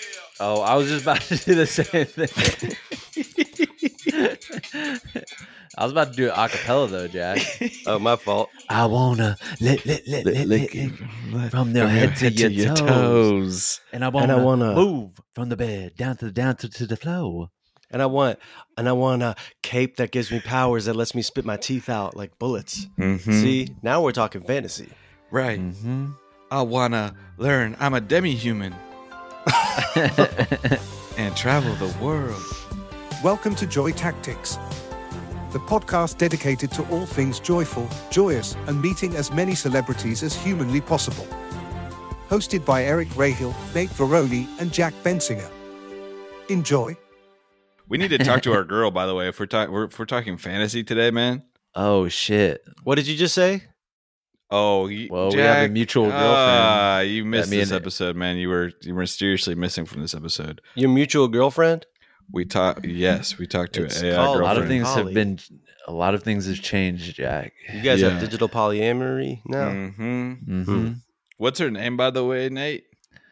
Oh, I was just about to do the same thing. I was about to do it a cappella though, Jack. Oh, my fault. I wanna lick from your head to your toes. And I wanna move from the bed down to the floor. And I want a cape that gives me powers that lets me spit my teeth out like bullets. Mm-hmm. See, now we're talking fantasy. Right. Mm-hmm. I wanna learn. I'm a demi-human and travel the world. Welcome to Joy Tactics, the podcast dedicated to all things joyful, joyous, and meeting as many celebrities as humanly possible. Hosted by Eric Rahill, Nate Veroni, and Jack Bensinger. Enjoy. We need to talk to our girl, by the way. If we're talking fantasy today, man. Oh shit! What did you just say? Oh, well, Jack, we have a mutual girlfriend. You missed this episode, man. You were mysteriously missing from this episode. Your mutual girlfriend? We talked to It's an AI called- girlfriend. A lot of things have changed, Jack. You guys Yeah. have digital polyamory now? Mm-hmm. Mm-hmm. What's her name, by the way, Nate?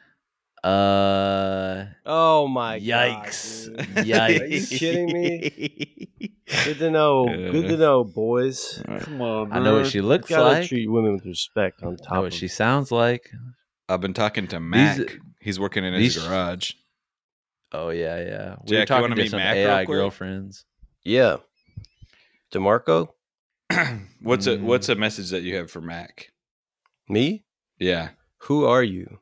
Oh my Yikes. God, dude. Yikes. Are you kidding me? Good to know. Good to know, boys. Come on, I know what she looks Gotta like. treat women with respect on I top know of what she sounds like. I've been talking to Mac. These- He's working in his these- garage. Oh yeah, yeah. We Jack, were you talking wanna to meet some Mac real AI quick? girlfriends. Yeah. DeMarco? What's a message that you have for Mac? Me? Yeah. Who are you?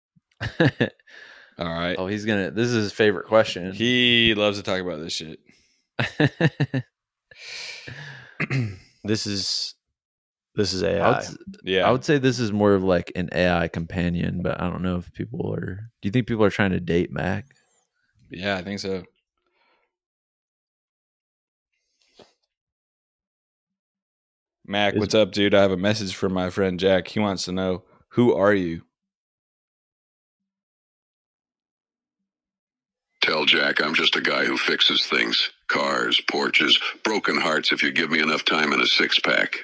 All right. Oh, this is his favorite question. He loves to talk about this shit. This is AI. Yeah. I would say this is more of like an AI companion, but I don't know if people are. Do you think people are trying to date Mac? Yeah, I think so. Mac, what's up, dude? I have a message from my friend Jack. He wants to know, who are you? Tell Jack I'm just a guy who fixes things. Cars, porches, broken hearts if you give me enough time and a six-pack.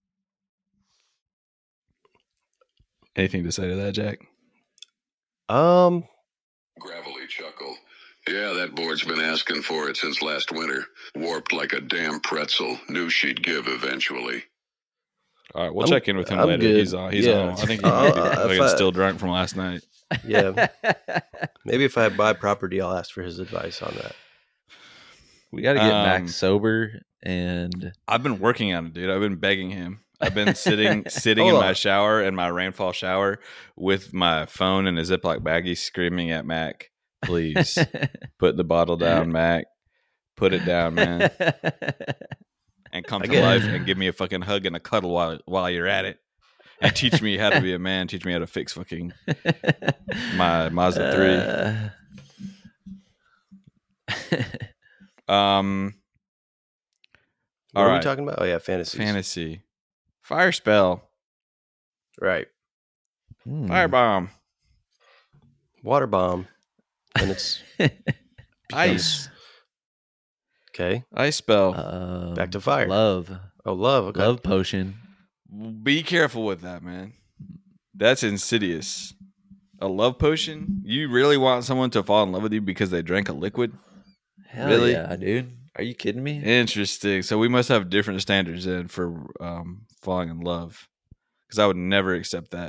Anything to say to that, Jack? Gravelly chuckle. Yeah, that board's been asking for it since last winter. Warped like a damn pretzel. Knew she'd give eventually. All right, we'll I'm- check in with him I'm later. good. He's on. Yeah. I think he might be If fucking I- still drunk from last night. Yeah. Maybe if I buy property, I'll ask for his advice on that. We got to get Um, Mac sober and I've been working on it, dude. I've been begging him. I've been sitting in Hold my on. shower, in my rainfall shower, with my phone in a Ziploc baggie, screaming at Mac, "Please put the bottle down, Mac. Put it down, man, and come to get it. life and give me a fucking hug and a cuddle while you're at it, and teach me how to be a man. Teach me how to fix fucking my Mazda 3." What All are we right. talking about? Oh, yeah, fantasy. Fantasy, fire spell, Right. Hmm. firebomb, Water bomb. And it's ice, okay. ice spell. Back to fire. Love. Oh, love. Okay. Love potion. Be careful with that, man. That's insidious. A love potion? You really want someone to fall in love with you because they drank a liquid? Hell Really? yeah, dude. Are you kidding me? Interesting. So we must have different standards then for falling in love, because I would never accept that.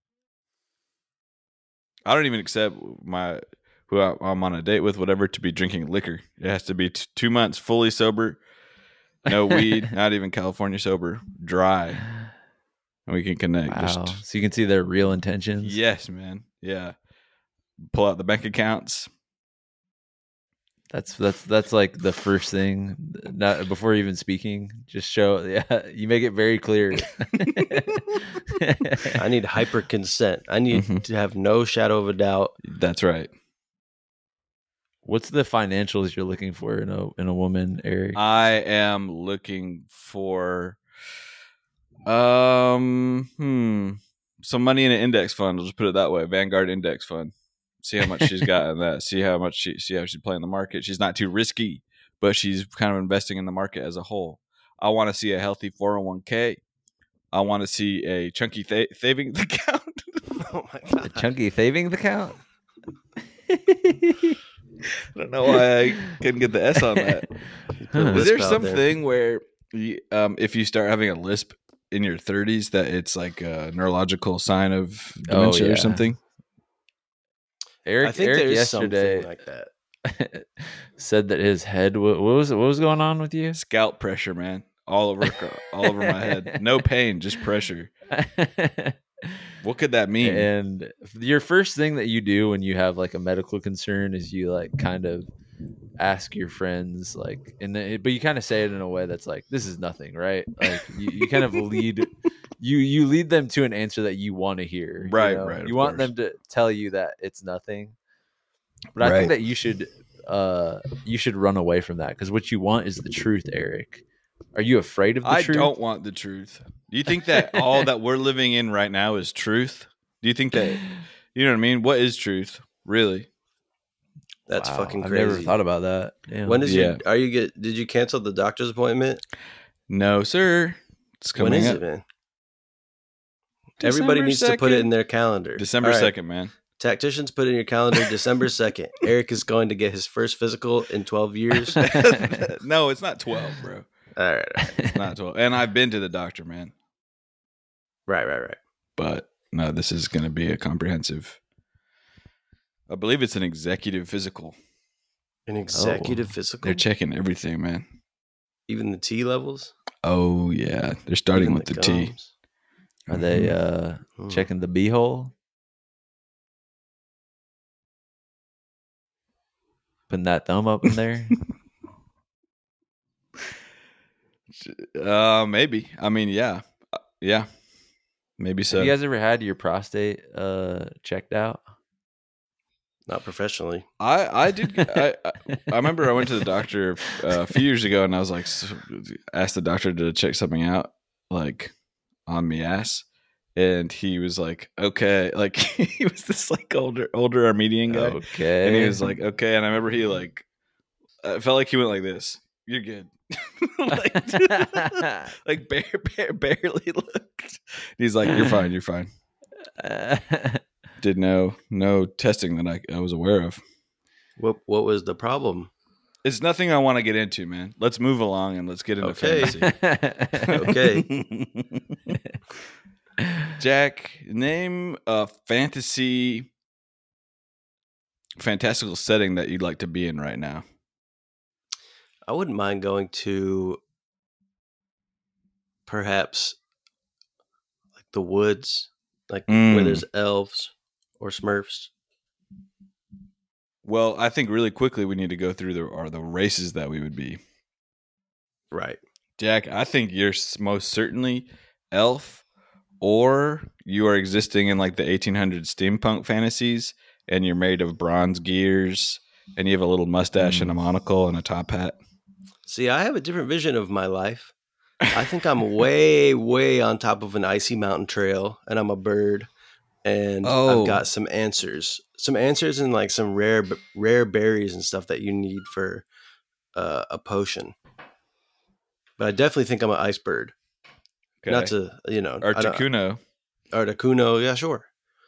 I don't even accept who I'm on a date with, whatever, to be drinking liquor. It has to be 2 months fully sober, no weed, not even California sober, dry, and we can connect. Wow. So you can see their real intentions. Yes, man. Yeah. Pull out the bank accounts. That's like the first thing. Not before even speaking. Just show. Yeah, you make it very clear. I need hyper consent. I need Mhm. to have no shadow of a doubt. That's right. What's the financials you're looking for in a woman, Eric? I am looking for some money in an index fund. I'll just put it that way. Vanguard index fund. See how much she's got in that. See how she's playing the market. She's not too risky, but she's kind of investing in the market as a whole. I want to see a healthy 401k. I want to see a chunky savings account. Oh my god. A chunky savings account? I don't know why I couldn't get the S on that. Is there something where if you start having a lisp in your 30s that it's like a neurological sign of dementia or something? I think there is something like that. Said that his head. What was going on with you? Scalp pressure, man. All over my head. No pain, just pressure. What could that mean? And your first thing that you do when you have like a medical concern is you like kind of ask your friends like, but you kind of say it in a way that's like, this is nothing, right? Like you kind of lead you lead them to an answer that you want to hear. Right, you know? right. You want them to tell you that it's nothing. But I think that you should run away from that, because what you want is the truth, Eric. Are you afraid of the truth? I don't want the truth. Do you think that all that we're living in right now is truth? Do you think that, you know what I mean? What is truth, really? That's fucking crazy. I've never thought about that. Damn. When did you cancel the doctor's appointment? No, sir. It's coming When is up. it, man? Everybody needs to put it in their calendar. December 2nd, man. Tacticians, put in your calendar December 2nd. Eric is going to get his first physical in 12 years. No, it's not 12, bro. All right. It's not 12. And I've been to the doctor, man. Right. But no, this is going to be a comprehensive. I believe it's an executive physical. An executive physical? They're checking everything, man. Even the T levels? Oh, yeah. They're starting with the T. Are they checking the B-hole? Putting that thumb up in there? Maybe. I mean, yeah. Yeah. Maybe so. Have you guys ever had your prostate checked out? Not professionally. I did. I remember I went to the doctor a few years ago, and I was like, asked the doctor to check something out, like on me ass, and he was like, okay, like he was this like older Armenian guy, okay, and he was like, okay, and I remember he like, I felt like he went like this. You're good. like barely looked. He's like, you're fine. Did no testing that I was aware of. What was the problem? It's nothing I want to get into, man. Let's move along and let's get into fantasy. Okay. Jack, name a fantastical setting that you'd like to be in right now. I wouldn't mind going to perhaps like the woods, like where there's elves or Smurfs. Well, I think really quickly we need to go through the races that we would be. Right. Jack, I think you're most certainly elf, or you are existing in like the 1800s steampunk fantasies, and you're made of bronze gears, and you have a little mustache and a monocle and a top hat. See, I have a different vision of my life. I think I'm way, way on top of an icy mountain trail, and I'm a bird, and I've got some answers and like some rare berries and stuff that you need for a potion. But I definitely think I'm an ice bird. Okay. Not to, Articuno. Articuno, yeah, sure.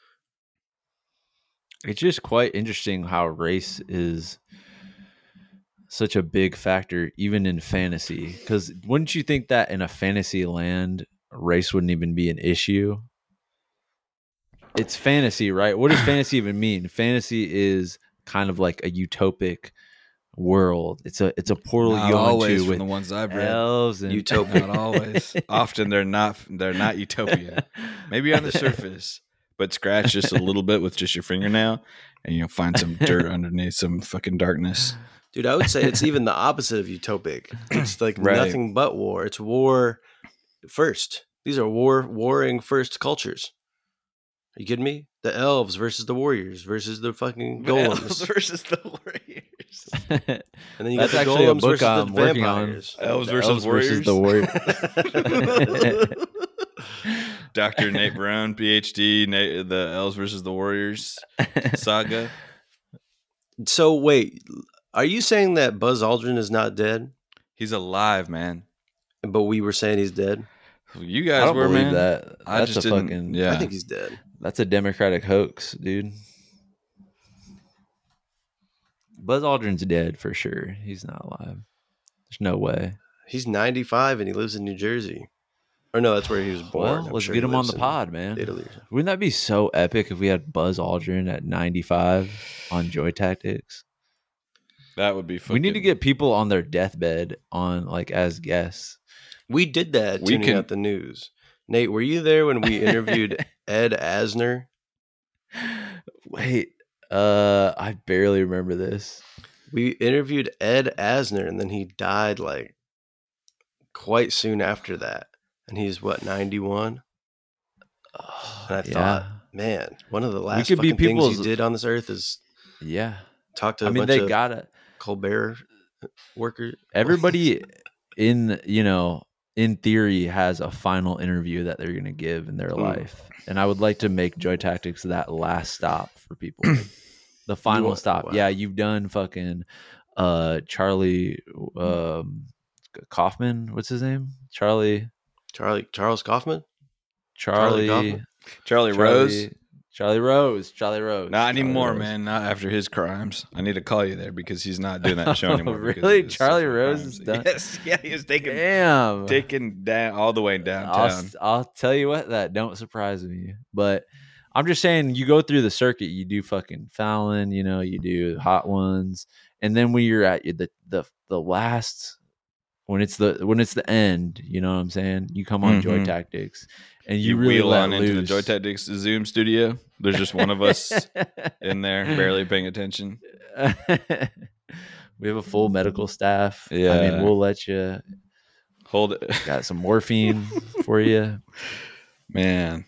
It's just quite interesting how race is such a big factor, even in fantasy. Because wouldn't you think that in a fantasy land, race wouldn't even be an issue? It's fantasy, right? What does fantasy even mean? Fantasy is kind of like a utopic world. It's a portal not you go always into with the ones I've read. Elves and utopia. Not always. Often they're not utopian. Maybe on the surface, but scratch just a little bit with just your fingernail, and you'll find some dirt underneath some fucking darkness. Dude, I would say it's even the opposite of utopic. It's like nothing but war. It's war first. These are warring first cultures. Are you kidding me? The elves versus the warriors versus the fucking golems. Elves versus the warriors. And then you That's got the actually a golems book versus I'm the working vampires. on. Elves versus warriors. the warriors. Dr. Nate Brown, PhD, the Elves versus the Warriors saga. So wait, are you saying that Buzz Aldrin is not dead? He's alive, man. But we were saying he's dead? You guys I don't were, believe man. that. I That's just a didn't. fucking. Yeah, I think he's dead. That's a Democratic hoax, dude. Buzz Aldrin's dead for sure. He's not alive. There's no way. He's 95 and he lives in New Jersey. Or no, that's where he was born. Well, let's get him on the pod, man. Italy. Wouldn't that be so epic if we had Buzz Aldrin at 95 on Joy Tactics? That would be fun. We need to get people on their deathbed on like as guests. We did that tuning out the news. Nate, were you there when we interviewed Ed Asner? Wait, I barely remember this. We interviewed Ed Asner and then he died like quite soon after that. And he's what, 91? And I thought, man, one of the last fucking things you did on this earth is talk to a bunch of Colbert workers. Everybody in theory has a final interview that they're going to give in their life. And I would like to make Joy Tactics that last stop for people. The final stop. Wow. Yeah, you've done fucking Charlie Kaufman. What's his name? Charles Kaufman? Charlie Rose? Charlie Rose. Not anymore, man. Not after his crimes. I need to call you there because he's not doing that show anymore. Really? Charlie Rose is done? Yes. Yeah, he was taking down all the way downtown. I'll tell you what, that don't surprise me. But I'm just saying, you go through the circuit. You do fucking Fallon, you do Hot Ones. And then when you're at the last... When it's the end, you know what I'm saying? You come on Joy Tactics and you really wheel on into the Joy Tactics Zoom studio. There's just one of us in there, barely paying attention. We have a full medical staff. Yeah, I mean, we'll let you hold it. Got some morphine for you, man.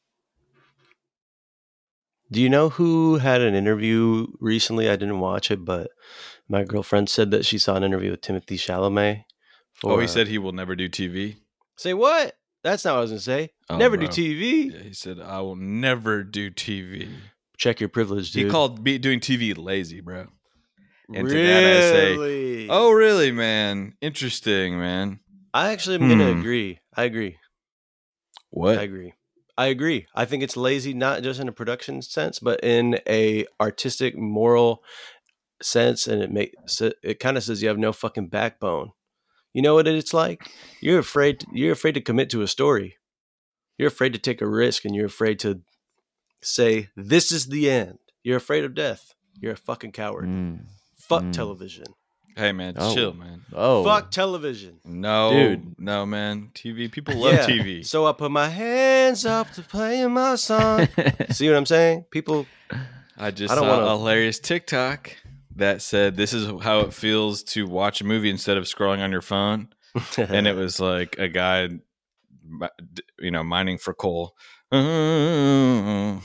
Do you know who had an interview recently? I didn't watch it, but my girlfriend said that she saw an interview with Timothée Chalamet. He said he will never do TV. Say what? That's not what I was going to say. Never do TV. Yeah, he said, I will never do TV. Check your privilege, dude. He called doing TV lazy, bro. And really? To that I say, oh, really, man? Interesting, man. I actually am going to agree. I agree. What? I agree. I think it's lazy, not just in a production sense, but in a artistic, moral sense. And it kind of says you have no fucking backbone. You know what it's like? You're afraid to commit to a story. You're afraid to take a risk, and you're afraid to say, this is the end. You're afraid of death. You're a fucking coward. Fuck television. Hey, man, chill, man. Fuck television. No, dude. No, man. TV, people love TV. So I put my hands up to play my song. See what I'm saying? People. I saw a hilarious TikTok that said, this is how it feels to watch a movie instead of scrolling on your phone. And it was like a guy, mining for coal. Watching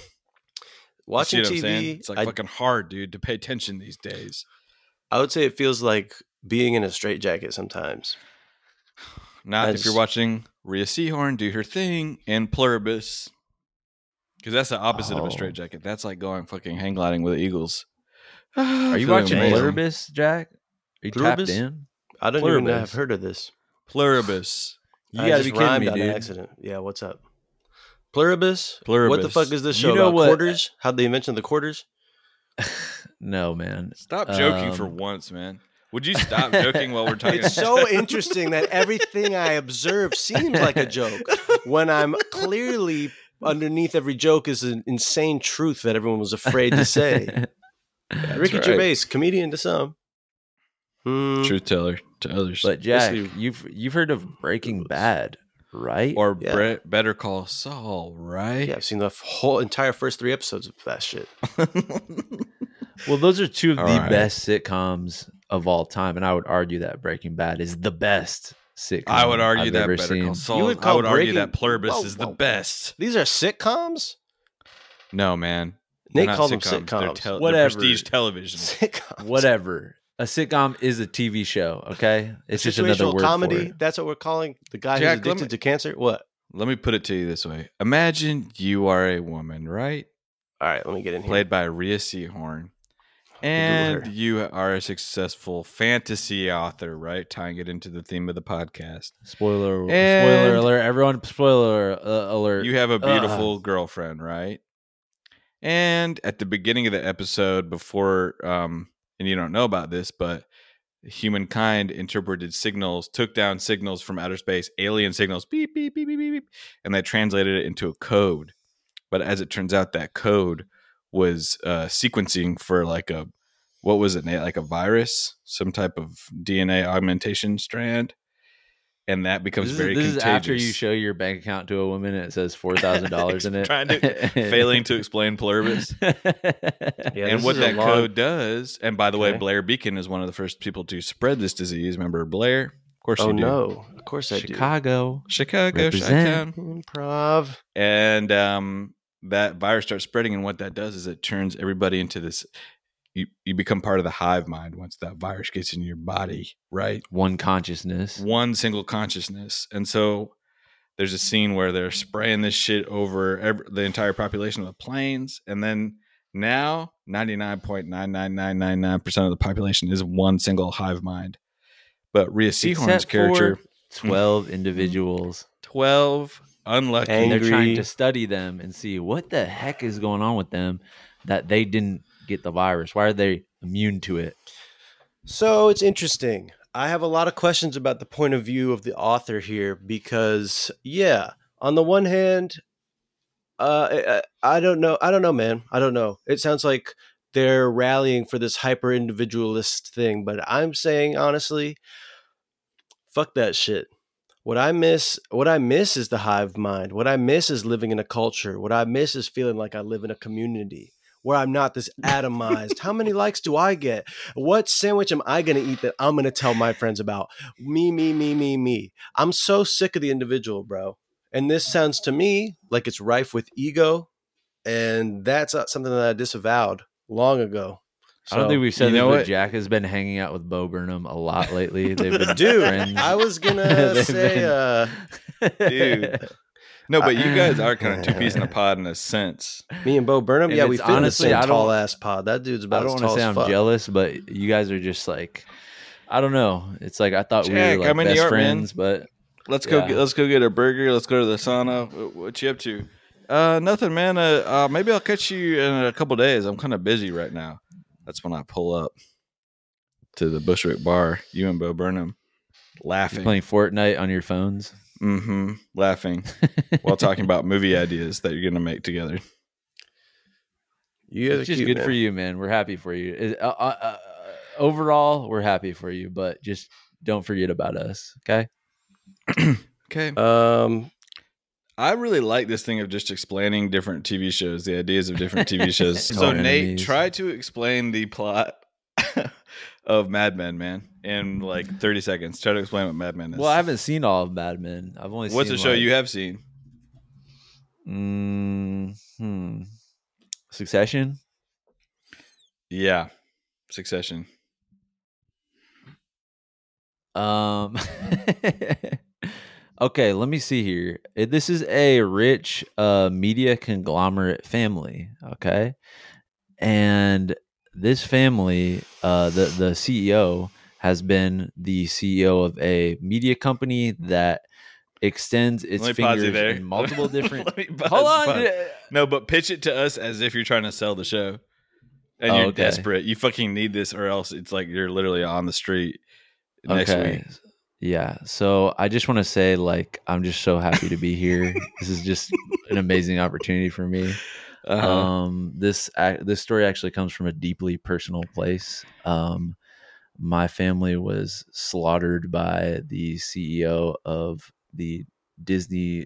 TV. It's like fucking hard, dude, to pay attention these days. I would say it feels like being in a straitjacket sometimes. Not if you're watching Rhea Seehorn do her thing and Pluribus. Because that's the opposite of a straitjacket. That's like going fucking hang gliding with the Eagles. Are you watching Pluribus, Jack? Are you Pluribus? tapped in? I don't even have heard of this. Pluribus. You gotta be kidding me, dude. An accident. Yeah, what's up? Pluribus? What the fuck is this show about? Quarters? How'd they mention the quarters? No, man. Stop joking for once, man. Would you stop joking while we're talking? It's so interesting that everything I observe seems like a joke when I'm clearly underneath every joke is an insane truth that everyone was afraid to say. Ricky Gervais, comedian to some. Truth teller to others. But Jack, you've heard of Breaking Bad, right? Or Better Call Saul, right? Yeah, I've seen the whole entire first 3 episodes of that shit. Well, those are 2 of the best sitcoms of all time, and I would argue that Breaking Bad is the best sitcom. I would argue that Better Call Saul. I would argue that Pluribus is the best. These are sitcoms? No, man. Nate called them sitcoms. They're prestige television. Sitcoms. Whatever. A sitcom is a TV show, okay? It's just another word comedy. for it. That's what we're calling the guy who's addicted to cancer. What? Let me put it to you this way. Imagine you are a woman, right? All right, let me get in here. Played by Rhea Seehorn. And you are a successful fantasy author, right? Tying it into the theme of the podcast. Spoiler alert. Everyone, spoiler alert. You have a beautiful girlfriend, right? And at the beginning of the episode, before and you don't know about this, but humankind interpreted signals, took down signals from outer space, alien signals, beep, beep, beep, beep, beep, beep, and they translated it into a code. But as it turns out, that code was sequencing for like a, what was it, Nate? Like a virus, some type of DNA augmentation strand. And that becomes very contagious. This is after you show your bank account to a woman and it says $4,000 in it. Failing to explain pluribus. And what that code does, and by the way, Blair Beacon is one of the first people to spread this disease. Remember Blair? Of course you do. Oh, no. Of course I do. Chicago, Represent. Improv. And that virus starts spreading, and what that does is it turns everybody into this. You become part of the hive mind once that virus gets in your body, right? One consciousness. One single consciousness. And so there's a scene where they're spraying this shit over the entire population of the planes. And then now 99.99999% of the population is one single hive mind. But Rhea Seehorn's character, 12 individuals. 12 unlucky. And they're trying to study them and see what the heck is going on with them that they didn't get the virus. Why are they immune to it? So it's interesting. I have a lot of questions about the point of view of the author here because, on the one hand, I don't know, man. I don't know. It sounds like they're rallying for this hyper individualist thing, but I'm saying honestly, fuck that shit. What I miss is the hive mind. What I miss is living in a culture. What I miss is feeling like I live in a community where I'm not this atomized. How many likes do I get? What sandwich am I going to eat that I'm going to tell my friends about? Me. I'm so sick of the individual, bro. And this sounds to me like it's rife with ego. And that's something that I disavowed long ago. So, I don't think we've said this, but Jack has been hanging out with Bo Burnham a lot lately. They've been friends. I was going to say, dude. No, but you guys are kind of two peas in a pod in a sense. Me and Bo Burnham, and we fit honestly, in the same tall ass pod. That dude's about. I don't want to say I'm jealous, but you guys are just like, I don't know. It's like I thought Jack, we were like best friends, man. But let's go get a burger. Let's go to the sauna. What you up to? Nothing, man. Maybe I'll catch you in a couple days. I'm kind of busy right now. That's when I pull up to the Bushwick bar. You and Bo Burnham laughing, you're playing Fortnite on your phones. Mm-hmm. Laughing while talking about movie ideas that you're going to make together. It's just good for you, man. We're happy for you. Overall, we're happy for you, but just don't forget about us. Okay. Okay. I really like this thing of just explaining different TV shows, the ideas of different TV shows. So Nate, try to explain the plot of Mad Men, man, in like 30 seconds. Try to explain what Mad Men is. Well, I haven't seen all of Mad Men. I've only What's seen a show you have seen? Succession? Yeah. Succession. Okay, let me see here. This is a rich media conglomerate family, okay? And this family, the CEO has been the CEO of a media company that extends its fingers in multiple different. Hold on. No, but pitch it to us as if you're trying to sell the show, and you're desperate. You fucking need this, or else it's like you're literally on the street next week. Yeah. So I just want to say, like, I'm just so happy to be here. This is just an amazing opportunity for me. This story actually comes from a deeply personal place. My family was slaughtered by the CEO of the Disney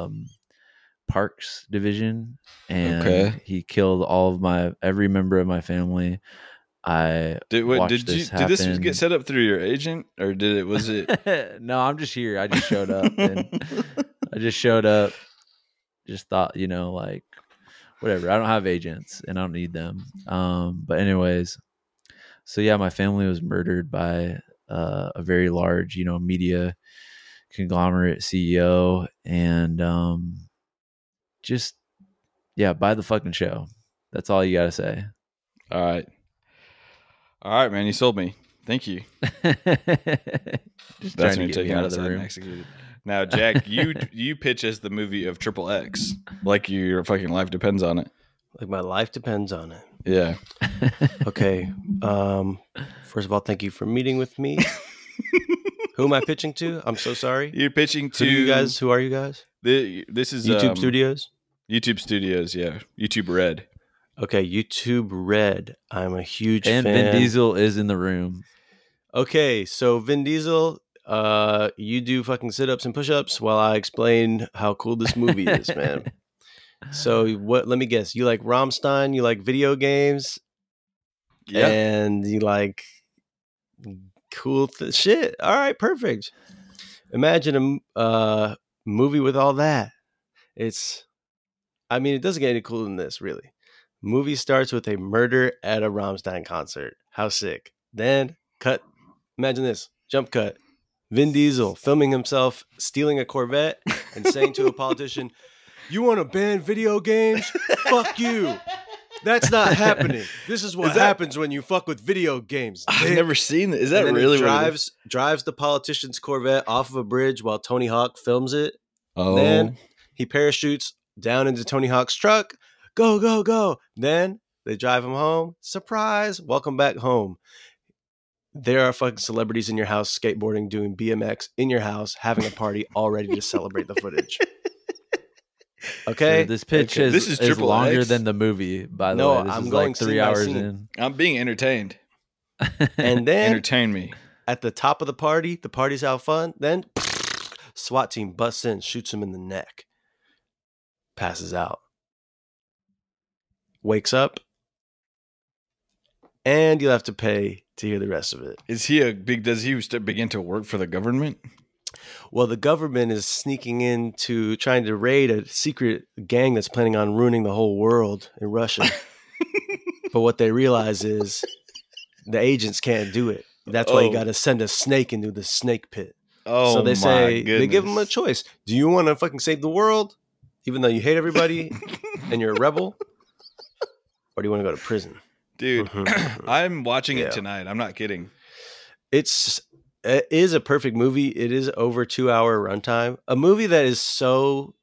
parks division, and he killed every member of my family. Did this get set up through your agent, or was it? No, I'm just here. I just showed up, and just thought, like, whatever. I don't have agents and I don't need them. But anyways, so yeah, my family was murdered by a very large, media conglomerate CEO, and buy the fucking show. That's all you gotta say. All right, man. You sold me. Thank you. Just trying to get me out of the room. Executed. Now, Jack, you pitch us the movie of Triple X, like your fucking life depends on it. Like my life depends on it. Yeah. Okay. First of all, thank you for meeting with me. Who am I pitching to? I'm so sorry. You're pitching to you guys. Who are you guys? This is YouTube Studios. YouTube Studios, yeah. YouTube Red. Okay, YouTube Red. I'm a huge and fan. Vin Diesel is in the room. Okay, so Vin Diesel, you do fucking sit-ups and push-ups while I explain how cool this movie is, man. So what? Let me guess. You like Rammstein? You like video games? Yeah. And you like cool shit. All right, perfect. Imagine a movie with all that. I mean, it doesn't get any cooler than this, really. Movie starts with a murder at a Rammstein concert. How sick. Then cut. Imagine this. Jump cut. Vin Diesel filming himself stealing a Corvette and saying to a politician, "You want to ban video games? Fuck you. That's not happening. This is what happens when you fuck with video games." I've never seen it. Is that really drives the politician's Corvette off of a bridge while Tony Hawk films it? Oh. Then he parachutes down into Tony Hawk's truck. Go, go, go. Then they drive him home. Surprise. Welcome back home. There are fucking celebrities in your house skateboarding, doing BMX in your house, having a party, all ready to celebrate the footage. Okay? So this pitch Okay. This is is Triple longer X. than the movie, by the No, way. This I'm is going like 3 scene by hours scene. in. I'm being entertained. And then Entertain me. at the top of the party's out fun. Then SWAT team busts in, shoots him in the neck, passes out, wakes up, and you'll have to pay to hear the rest of it. Does he begin to work for the government? Well, the government is sneaking into trying to raid a secret gang that's planning on ruining the whole world in Russia. But what they realize is the agents can't do it. That's why you got to send a snake into the snake pit. Oh, so they say, goodness. they give them a choice. Do you want to fucking save the world, even though you hate everybody and you're a rebel? Or do you want to go to prison? Dude, I'm watching Yeah. it tonight. I'm not kidding. It is a perfect movie. It is over 2 hour runtime. A movie that is so,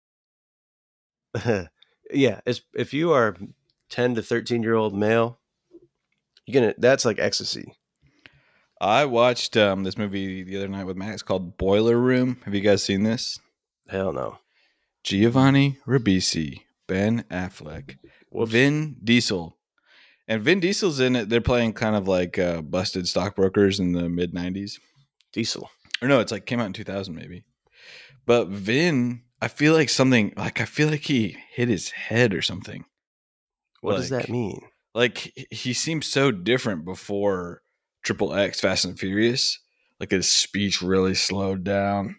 yeah. If you are 10 to 13-year-old male, that's like ecstasy. I watched this movie the other night with Max called Boiler Room. Have you guys seen this? Hell no. Giovanni Ribisi, Ben Affleck, Vin Diesel. And Vin Diesel's in it. They're playing kind of like busted stockbrokers in the mid 90s. Diesel. Or no, it's like came out in 2000 maybe. But Vin, I feel like he hit his head or something. What does that mean? Like he seemed so different before Triple X Fast and Furious. Like his speech really slowed down.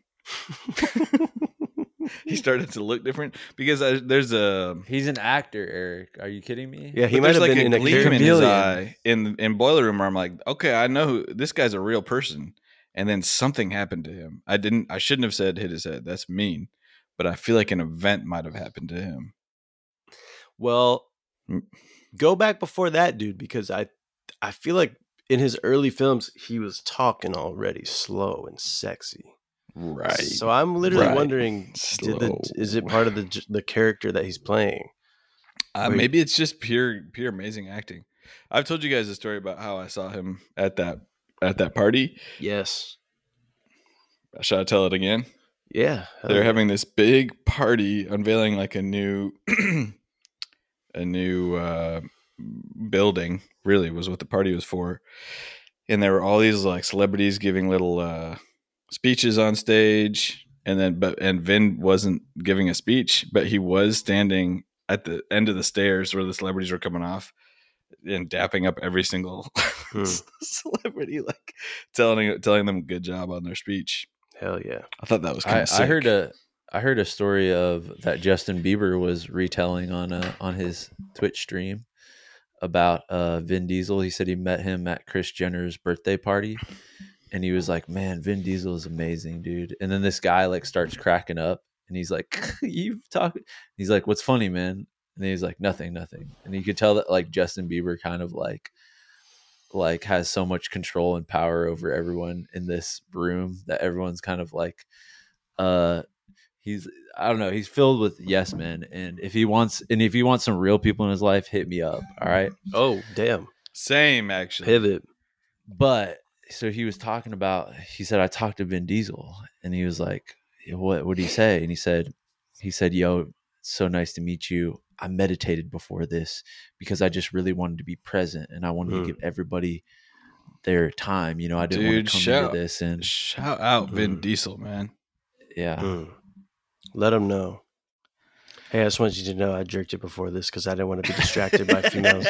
He started to look different because He's an actor, Eric. Are you kidding me? Yeah, he might have been in a gleam in his chameleon. eye in Boiler Room where I'm like, okay, I know this guy's a real person. And then something happened to him. I shouldn't have said hit his head. That's mean. But I feel like an event might have happened to him. Well, go back before that, dude, because I feel like in his early films, he was talking already slow and sexy. Right. So I'm literally Right. wondering, is it part of the character that he's playing? Maybe it's just pure amazing acting. I've told you guys a story about how I saw him at that party. Yes. Should I tell it again? Yeah. They're having this big party unveiling like a new building, really was what the party was for. And there were all these like celebrities giving little speeches on stage, and Vin wasn't giving a speech, but he was standing at the end of the stairs where the celebrities were coming off and dapping up every single celebrity, like telling them good job on their speech. Hell yeah. I thought that was kind of sick. I heard a story of that Justin Bieber was retelling on his Twitch stream about Vin Diesel. He said he met him at Kris Jenner's birthday party, and he was like, "Man, Vin Diesel is amazing, dude." And then this guy like starts cracking up, and he's like, "You've talked." He's like, "What's funny, man?" And he's like, "Nothing." And you could tell that like Justin Bieber kind of like has so much control and power over everyone in this room that everyone's kind of like, I don't know, he's filled with yes men, and if he wants some real people in his life, hit me up. All right. Oh, damn. Same, actually. Pivot. But so he was talking about, he said, I talked to Vin Diesel, and he was like, what did he say? And he said, yo, it's so nice to meet you. I meditated before this because I just really wanted to be present, and I wanted to give everybody their time. You know, I didn't want to come into this. And shout out Vin Diesel, man. Yeah. Let him know. Hey, I just wanted you to know I jerked it before this because I didn't want to be distracted by females.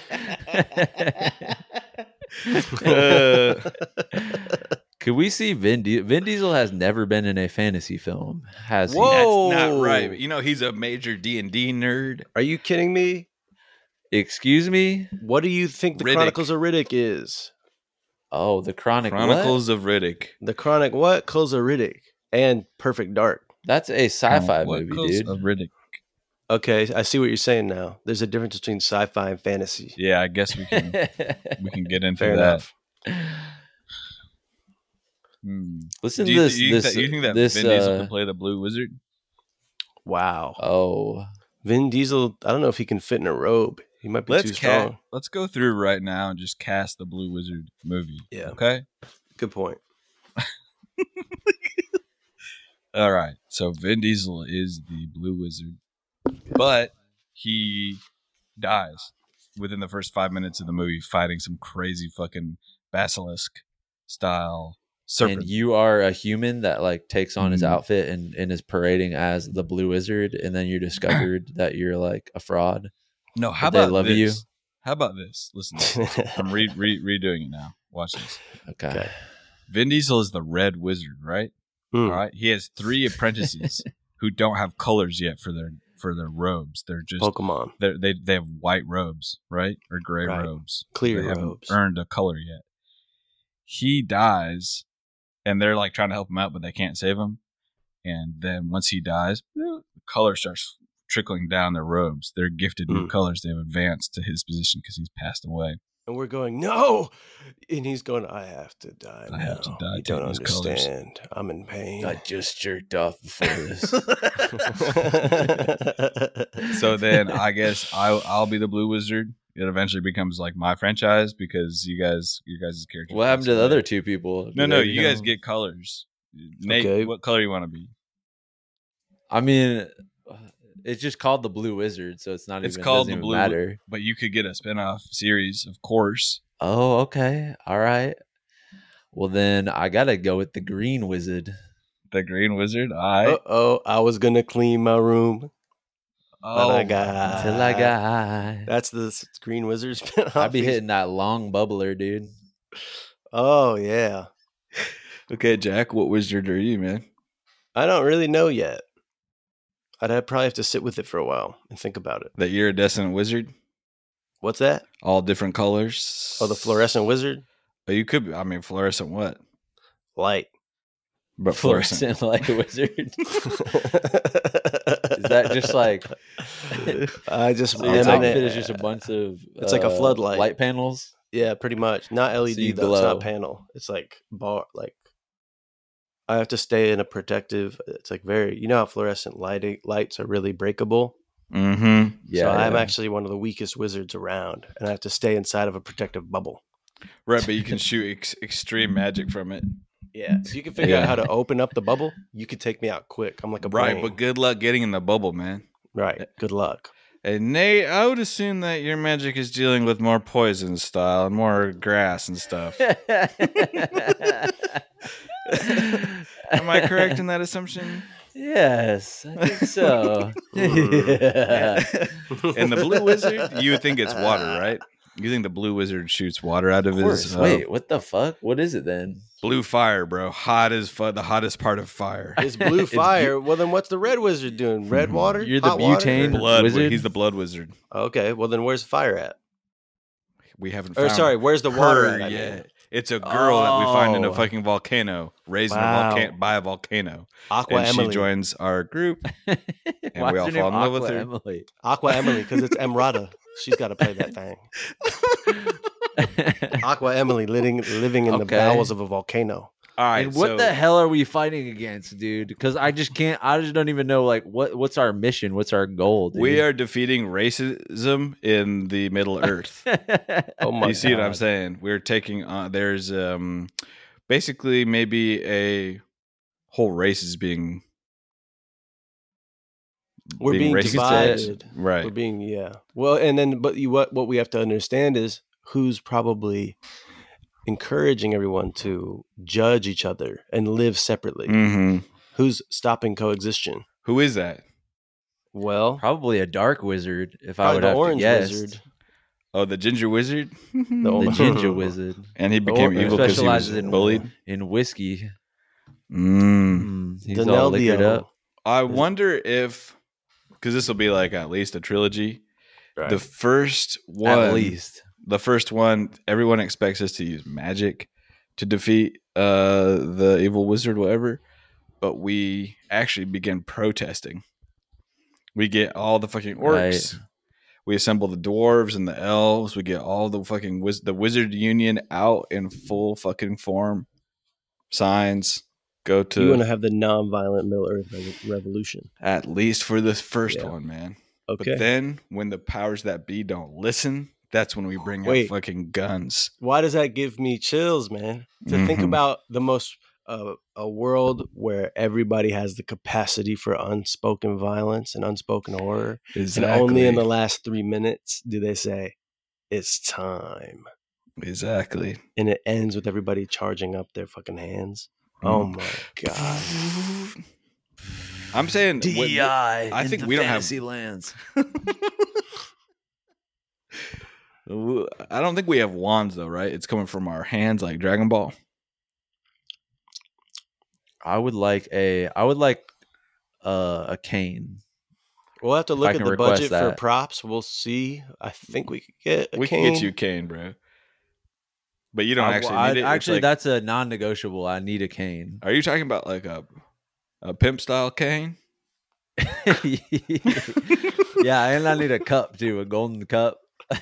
Could we see Vin Diesel? Vin Diesel has never been in a fantasy film, has he? Whoa, that's not right. You know, he's a major D&D nerd. Are you kidding me? Excuse me? What do you think the Chronicles of Riddick is? Oh, the Chronicles of Riddick. The Chronic what? Chronicles of Riddick and Perfect Dark. That's a sci-fi movie, dude. Of Riddick. Okay, I see what you're saying now. There's a difference between sci-fi and fantasy. Yeah, I guess we can get into Fair that. Enough. Listen to this. You think that Vin Diesel could play the Blue Wizard? Wow. Oh, Vin Diesel. I don't know if he can fit in a robe. He might be too strong. Let's go through right now and just cast the Blue Wizard movie. Yeah. Okay. Good point. All right. So Vin Diesel is the Blue Wizard, but he dies within the first 5 minutes of the movie fighting some crazy fucking basilisk style serpent. And you are a human that like takes on his outfit and is parading as the Blue Wizard, and then you're discovered that you're like a fraud. No, how about this? How about this? Listen, I'm redoing it now. Watch this. Okay. Vin Diesel is the Red Wizard, right? All right. He has 3 apprentices who don't have colors yet for their robes. They're just Pokemon. They have white robes, right, or gray robes. Clear they robes. Haven't earned a color yet. He dies, and they're like trying to help him out, but they can't save him. And then once he dies, the color starts trickling down their robes. They're gifted new colors. They've advanced to his position because he's passed away. And we're going, no! And he's going, I have to die now. I have to die. You don't understand. Colors. I'm in pain. I just jerked off before this. So then I guess I'll be the Blue Wizard. It eventually becomes like my franchise because your guys' characters. What happened to the other 2 people? No, you guys get colors. Nate, okay. What color you want to be? I mean, it's just called the Blue Wizard, so it's not even. It's called the Blue. Matter. But you could get a spinoff series, of course. Oh, okay, all right. Well, then I gotta go with the Green Wizard. The Green Wizard. I was gonna clean my room. Till I got. That's the Green Wizard spinoff. I'd be hitting that long bubbler, dude. Oh yeah. Okay, Jack. What wizard are you, man? I don't really know yet. I'd probably have to sit with it for a while and think about it. The iridescent wizard? What's that? All different colors. Oh, the fluorescent wizard? Oh, you could be. I mean, fluorescent what? Light. But fluorescent light wizard. Is that just like... I just... So your outfit is just a bunch of... It's like a floodlight. Light panels? Yeah, pretty much. Not LED, so though. It's not panel. It's like bar... Like... I have to stay in a protective. It's like very, you know how fluorescent lights are really breakable. Mm-hmm. Yeah. So I'm actually one of the weakest wizards around, and I have to stay inside of a protective bubble. Right, but you can shoot extreme magic from it. Yeah, so you can figure out how to open up the bubble. You could take me out quick. I'm like a brain. Right, but good luck getting in the bubble, man. Right, good luck. And Nate, I would assume that your magic is dealing with more poison style and more grass and stuff. Am I correct in that assumption? Yes, I think so. Yeah. And the Blue Wizard, you would think it's water, right? You think the Blue Wizard shoots water out of his... Wait, what the fuck? What is it then? Blue fire, bro. Hot as the hottest part of fire. It's blue fire. Well, then what's the Red Wizard doing? Red water? You're the butane blood wizard? He's the Blood Wizard. Okay, well then where's the fire at? We haven't found where's the water at? Yet. It's a girl that we find in a fucking volcano, raised by a volcano. Aqua and Emily. She joins our group, and we all fall in love with her. Emily? Aqua Emily, because it's Emrata. She's got to play that thing. Aqua Emily living in the bowels of a volcano. All right. And what the hell are we fighting against, dude? Because I just don't even know, like, what's our mission? What's our goal, dude? We are defeating racism in the Middle Earth. Oh my God. You see what I'm saying? We're taking on, there's basically maybe a whole race is being being divided. Right. We're being, well, and then, but what we have to understand is who's probably encouraging everyone to judge each other and live separately. Mm-hmm. Who's stopping coexistence? Who is that? Well, probably a dark wizard, if I would the have orange to guess. wizard. Oh, the ginger wizard? The ginger wizard. And he became evil because he was bullied? In whiskey. He's all liquored up. I wonder if, because this will be like at least a trilogy, right. The first one, everyone expects us to use magic to defeat the evil wizard, whatever. But we actually begin protesting. We get all the fucking orcs. Right. We assemble the dwarves and the elves. We get all the fucking the wizard union out in full fucking form. Signs. Go to. You want to have the non-violent Middle Earth revolution, at least for this first one, man. Okay. But then when the powers that be don't listen, that's when we bring out fucking guns. Why does that give me chills, man? To think about the most a world where everybody has the capacity for unspoken violence and unspoken horror. Exactly. And only in the last 3 minutes do they say, it's time. Exactly. And it ends with everybody charging up their fucking hands. Oh my God. I'm saying DEI. I think we don't have lands. I don't think we have wands though, right? It's coming from our hands like Dragon Ball. I would like a cane. We'll have to look at the budget for props. We'll see. I think we could get a cane. We can get you a cane, bro. But you don't actually need it. Actually, that's a non-negotiable. I need a cane. Are you talking about like a pimp style cane? Yeah, and I need a cup too, a golden cup.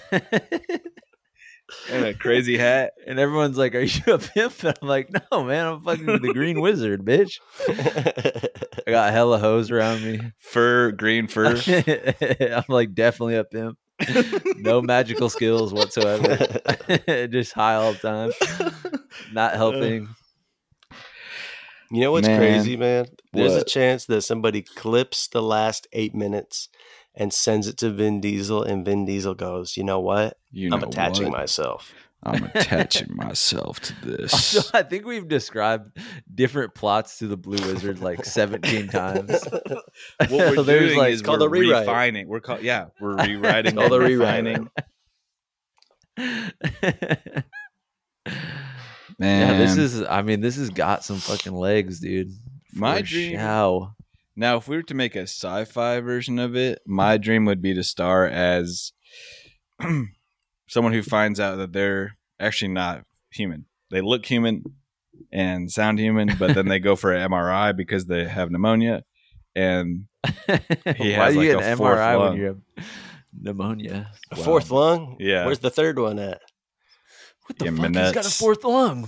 And a crazy hat. And everyone's like, are you a pimp? And I'm like, no, man, I'm fucking the green wizard, bitch. I got hella hose around me. Green fur. I'm like definitely a pimp. No magical skills whatsoever. Just high all the time. Not helping. You know what's crazy, man? There's a chance that somebody clips the last 8 minutes and sends it to Vin Diesel, and Vin Diesel goes, you know what? I'm attaching myself. I'm attaching myself to this. Also, I think we've described different plots to the Blue Wizard like 17 times. What we're doing is we're refining. We're rewriting. All the rewriting. Man, yeah, this has got some fucking legs, dude. My dream. Now, if we were to make a sci-fi version of it, my dream would be to star as someone who finds out that they're actually not human. They look human and sound human, but then they go for an MRI because they have pneumonia. And he has like a fourth MRI lung. When you have pneumonia? A fourth lung? Yeah. Where's the third one at? What the fuck? He's got a fourth lung.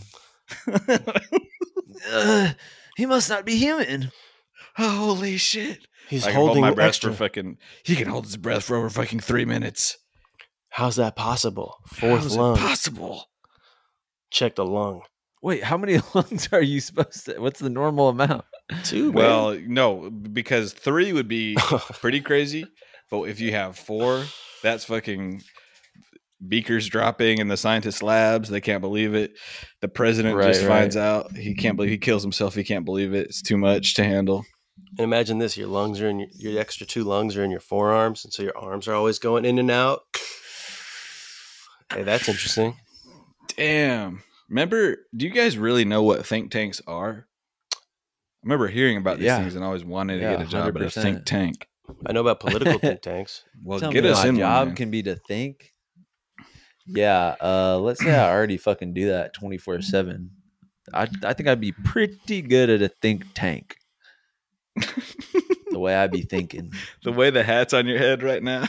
He must not be human. Holy shit. He's holding my breath extra. He can hold his breath for over fucking 3 minutes. How's that possible? Fourth lung. How's it possible? Check the lung. Wait, how many lungs are you supposed to? What's the normal amount? 2, man. Well, no, because 3 would be pretty crazy. But if you have 4, that's fucking beakers dropping in the scientist labs. They can't believe it. The president finds out. He can't believe he kills himself. He can't believe it. It's too much to handle. And imagine this: your lungs are in your extra 2 lungs are in your forearms, and so your arms are always going in and out. Hey, that's interesting. Damn. Remember? Do you guys really know what think tanks are? I remember hearing about these things and always wanted to get a job 100%. At a think tank. I know about political think tanks. Well, get us in. My job can be to think. Yeah. Let's say I already fucking do that 24/7. I think I'd be pretty good at a think tank. The way I be thinking. The way the hat's on your head right now.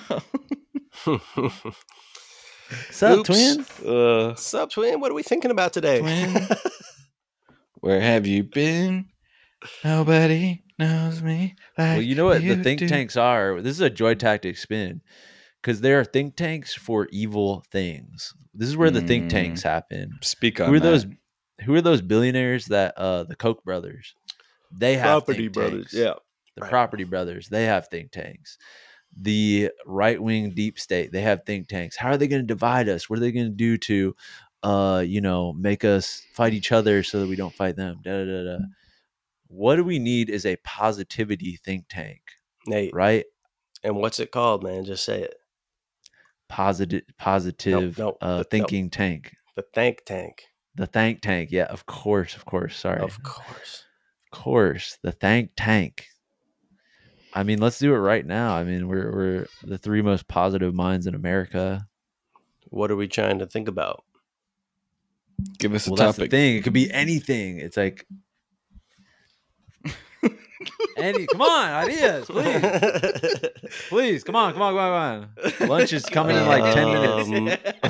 Sup, twin? Sup, twin? What are we thinking about today? Where have you been? Nobody knows me. Well, you know what the think tanks are? This is a Joy Tactic spin because there are think tanks for evil things. This is where the think tanks happen. Speak on that. Who are those billionaires that the Koch brothers? They have Property think brothers. tanks. Yeah. The Property brothers, they have think tanks. The right-wing deep state, they have think tanks. How are they going to divide us? What are they going to do to make us fight each other so that we don't fight them? Da, da, da. What do we need is a positivity think tank, Nate. right? And what's it called, man? Just say it. Positive thinking tank. The think tank. The think tank. Yeah, of course. Sorry. Of course. The think tank. I mean, let's do it right now. I mean, we're the 3 most positive minds in America. What are we trying to think about? Give us a topic. That's the thing. It could be anything. It's like come on, ideas, please. Come on. Lunch is coming in like 10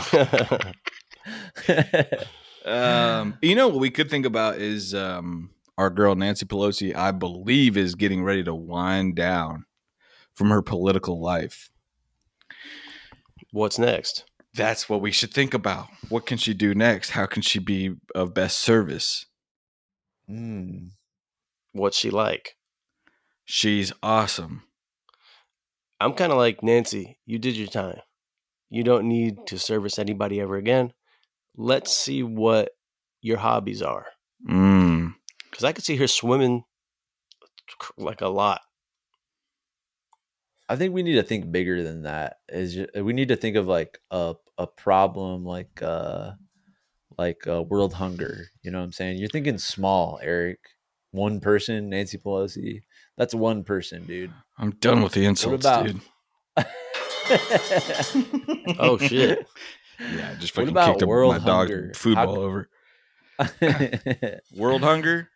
minutes. You know what we could think about is our girl Nancy Pelosi, I believe, is getting ready to wind down from her political life. What's next? That's what we should think about. What can she do next? How can she be of best service? What's she like? She's awesome. I'm kind of like, Nancy, you did your time. You don't need to service anybody ever again. Let's see what your hobbies are. Because I could see her swimming like a lot. I think we need to think bigger than that. We need to think of like a problem like world hunger. You know what I'm saying? You're thinking small, Eric. One person, Nancy Pelosi. That's one person, dude. I'm done with the insults, dude. Oh shit! Yeah, I just fucking kicked my dog food ball over. World hunger.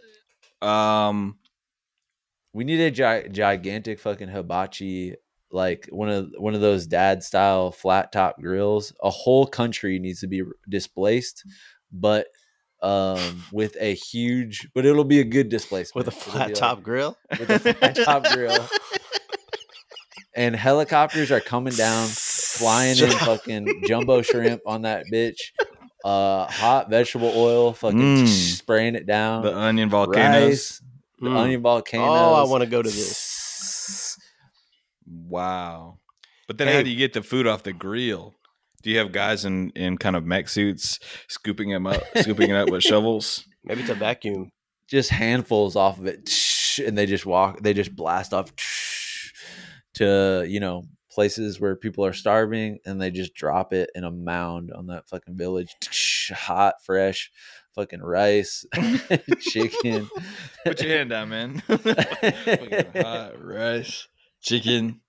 We need a gigantic fucking hibachi, like one of those dad style flat top grills. A whole country needs to be displaced, but with a huge, but it'll be a good displacement with a flat top grill. With a flat top grill. And helicopters are coming down, flying in fucking jumbo shrimp on that bitch. Hot vegetable oil, fucking spraying it down. The onion volcanoes. The onion volcanoes. Oh, I want to go to this. Wow. But then how do you get the food off the grill? Do you have guys in kind of mech suits scooping it up with shovels? Maybe it's a vacuum. Just handfuls off of it. And they just blast off to, places where people are starving, and they just drop it in a mound on that fucking village. Hot, fresh fucking rice, chicken. Put your hand down, man. Hot rice, chicken.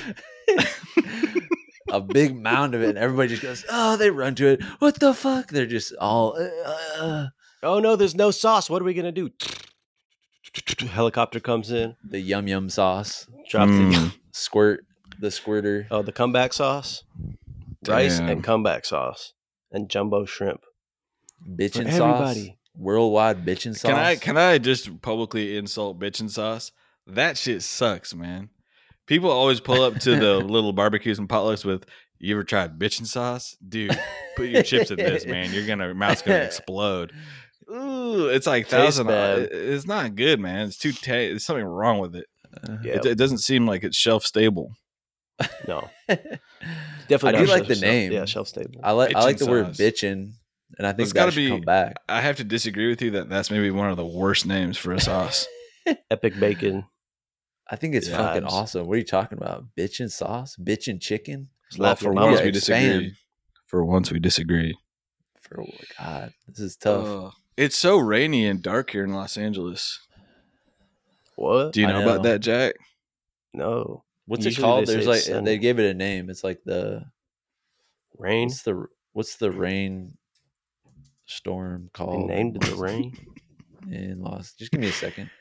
A big mound of it, and everybody just goes, oh, they run to it. What the fuck? They're just all oh no, there's no sauce. What are we gonna do? Helicopter comes in. The yum sauce. Drops the squirter. Oh, the comeback sauce. Damn. Rice and comeback sauce. And jumbo shrimp. Bitchin' sauce. Worldwide bitchin' sauce. Can I just publicly insult bitchin' sauce? That shit sucks, man. People always pull up to the little barbecues and potlucks with, you ever tried bitchin' sauce? Dude, put your chips in this, man. Your mouth's gonna explode. Ooh, it's like it's not good, man. It's too there's something wrong with it. It doesn't seem like it's shelf stable. No. Definitely. I do like the name. Yeah, shelf stable. I like the word bitchin', and I think that should come back. I have to disagree with you that's maybe one of the worst names for a sauce. Epic bacon. I think it's fucking awesome. What are you talking about? Bitchin' sauce? Bitchin' chicken? Well, for once we disagree. For once we disagree. God, this is tough. It's so rainy and dark here in Los Angeles. What? Do you know about that, Jack? No. What's it called? There's they gave it a name. It's like the rain. What's the rain storm called? They named it the rain in Los. Just give me a second.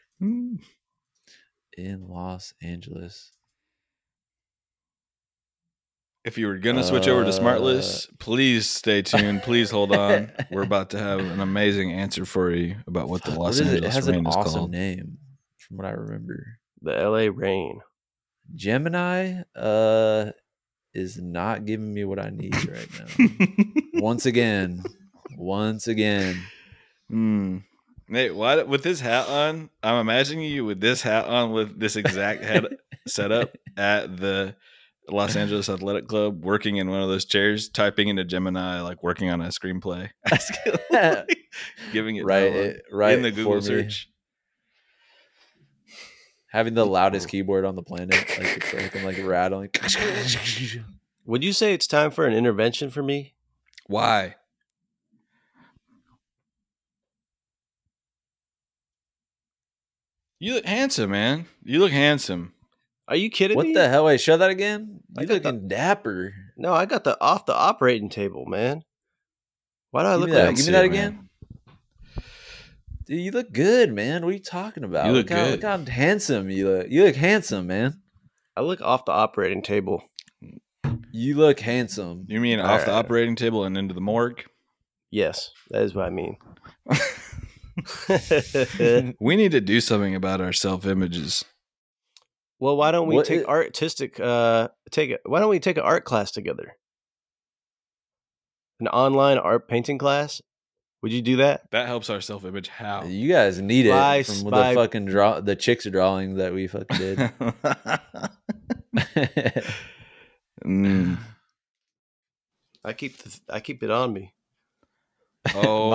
In Los Angeles, If you were gonna switch over to Smartless, please stay tuned. Please hold on. We're about to have an amazing answer for you about what the Los Angeles it has Rain an is awesome called. name, from what I remember. The LA Rain. Gemini is not giving me what I need right now. Once again. Nate, why with this hat on? I'm imagining you with this hat on, with this exact head setup at the Los Angeles Athletic Club, working in one of those chairs, typing into Gemini, like working on a screenplay, giving it right in the Google search. Having the loudest keyboard on the planet, like it's like I'm like rattling. Would you say it's time for an intervention for me? Why? You look handsome, man. You look handsome. Are you kidding me? What the hell? Wait, show that again. You looking dapper. No, I got the off the operating table, man. Why do I look like? Give me that again. Dude, you look good, man. What are you talking about? You look good. Look how handsome you look. You look handsome, man. I look off the operating table. You look handsome. You mean off the operating table and into the morgue? Yes, that is what I mean. We need to do something about our self-images. Well, why don't we take why don't we take an art class together? An online art painting class? Would you do that? That helps our self-image. How? You guys need it from the fucking the chicks drawing that we fucking did. I keep it on me. Oh,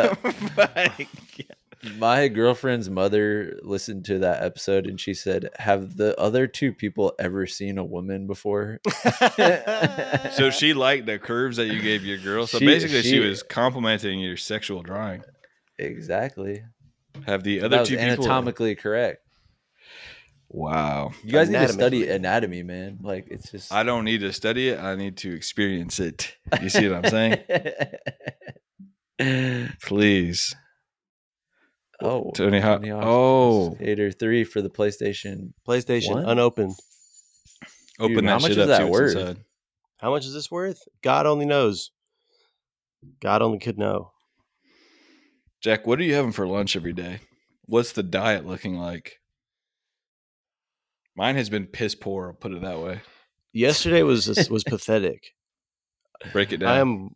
my girlfriend's mother listened to that episode and she said, "Have the other two people ever seen a woman before?" So she liked the curves that you gave your girl. So basically, she was complimenting your sexual drawing. Exactly. Have the other two people anatomically correct? Wow. You guys need to study anatomy, man. Like, it's just. I don't need to study it. I need to experience it. You see what I'm saying? Please. Oh, Tony Hawk. Oh, Hater 3 for the PlayStation 1? Unopened. Open Dude, that shit up. That worth? How much is this worth? God only knows. God only could know. Jack, what are you having for lunch every day? What's the diet looking like? Mine has been piss poor. I'll put it that way. Yesterday was pathetic. Break it down.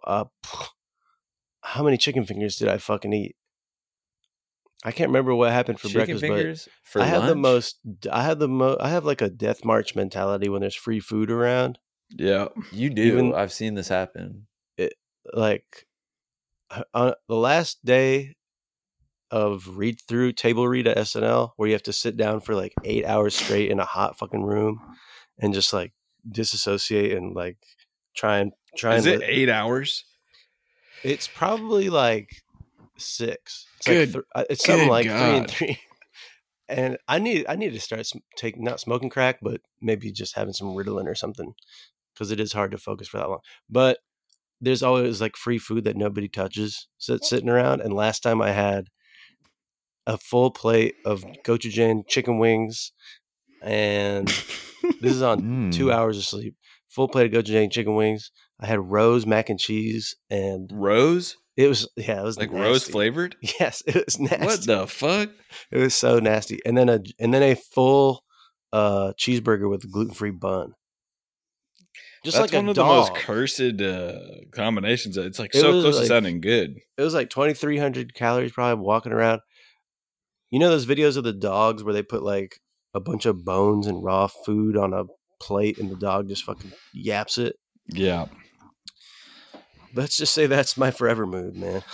How many chicken fingers did I fucking eat? I can't remember what happened for chicken breakfast, fingers but for I lunch? I have like a death march mentality when there's free food around. Yeah, you do. I've seen this happen. Like on the last day of table read at SNL, where you have to sit down for like 8 hours straight in a hot fucking room and just like disassociate and like try and. Is it 8 hours? It's probably like 6. It's good. Like it's something like God. 3 and 3. And I need to start not smoking crack, but maybe just having some Ritalin or something, because it is hard to focus for that long. But there's always like free food that nobody touches sitting around. And last time I had a full plate of gochujang chicken wings, and this is on 2 hours of sleep. Full plate of gochujang chicken wings. I had Rose mac and cheese and Rose. It was like nasty. Rose flavored. Yes, it was nasty. What the fuck? It was so nasty. And then a full cheeseburger with a gluten-free bun. Just that's like one of the most cursed combinations. It's like so close to sounding good. It was like 2,300 calories probably walking around. You know those videos of the dogs where they put like a bunch of bones and raw food on a plate and the dog just fucking yaps it? Yeah. Let's just say that's my forever mood, man.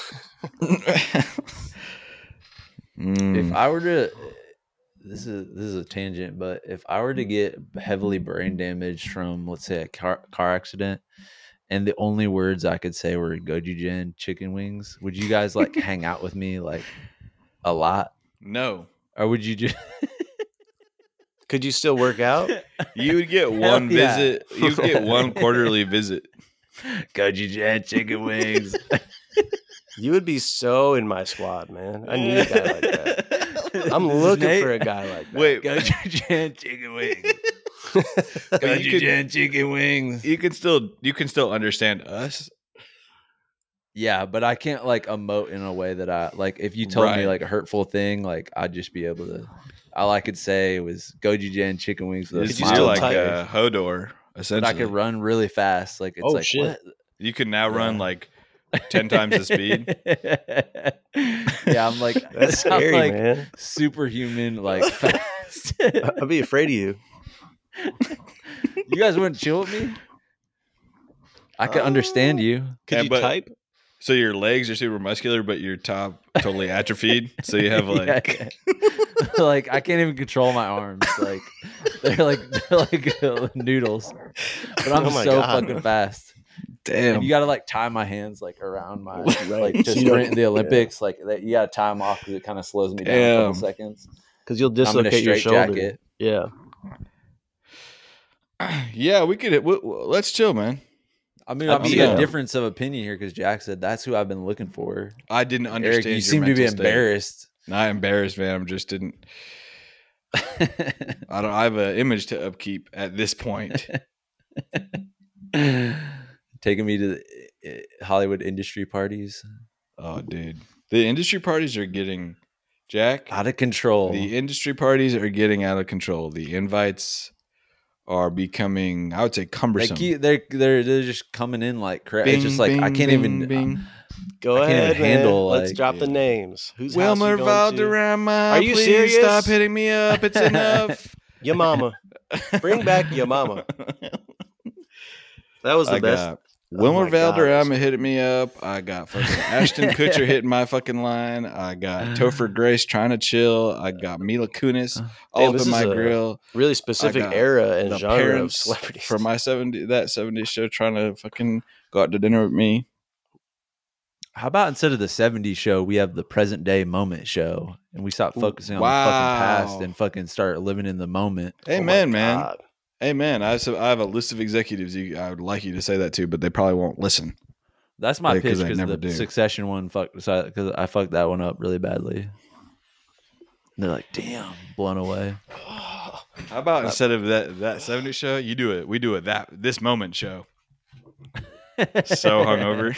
If I were to, this is a tangent, but if I were to get heavily brain damaged from, let's say, a car accident, and the only words I could say were gochujang chicken wings, would you guys like hang out with me like a lot? No. Or would you just? Could you still work out? You would get one visit. You would get one quarterly visit. Gochujang chicken wings. You would be so in my squad, man. I need a guy like that. I'm looking for a guy like that. Wait, gochujang chicken wings. Gochujang chicken wings. You can still understand us. Yeah, but I can't like emote in a way that I like. If you told me Right. like a hurtful thing, like I'd just be able to. All I could say was gochujang chicken wings with a Could you smile still on like my face. Hodor? But Essentially, I could run really fast. Like it's Oh, like shit. what? you can now run Yeah. like 10 times the speed. Yeah, I'm like That's scary, I'm like man. superhuman, like fast. I'd be afraid of you. You guys wouldn't chill with me? I could understand you. Could Yeah, you but- type? So your legs are super muscular, but your top totally atrophied. So you have like Yeah. Like I can't even control my arms. Like they're like noodles. But I'm Oh my so God. fucking fast. damn. And you got to like tie my hands like around my Right. like to So you don't- sprint in the Olympics. Like that, you got to tie them off because it kind of slows me down a couple Damn. seconds. Because you'll I'm in a dislocate your straight shoulder. jacket. Yeah. Yeah, we could. Let's chill, man. I mean, I'd I'm be seeing a down. difference of opinion here because Jack said that's who I've been looking for. I didn't understand. Eric, you your seem to be mental state. embarrassed. Not embarrassed, man. I'm just didn't. I don't. I have an image to upkeep at this point. Taking me to the Hollywood industry parties. Oh, dude, the industry parties are getting Jack. Out of control. The industry parties are getting out of control. The invites are becoming, I would say, cumbersome. They're just coming in like crap. It's Bing, just like I bing, can't bing, even. bing. Go I can't ahead, even handle, man. Let's like, drop the yeah. names. Who's Wilmer Valderrama, Are you please serious? stop hitting me up. It's enough. Your mama. Bring back your mama. That was the I best. got Wilmer my God, Valderrama that's hitting me up. I got fucking Ashton Kutcher hitting my fucking line. I got Topher Grace trying to chill. I got Mila Kunis all Damn, up this in my is a grill. Really I specific got era and The genre of parents celebrities. from my 70s show trying to fucking go out to dinner with me. How about instead of the 70s show, we have the present day moment show, and we stop focusing on the Wow. fucking past and fucking start living in the moment. Amen, man. God. Amen. I have a list of executives I would like you to say that to, but they probably won't listen. That's my Yeah, 'cause pitch I because never the do. Succession one fucked because I fucked that one up really badly. And they're like, "Damn, blown away." How about instead of that 70s show, you do it? We do it this moment show. So hungover.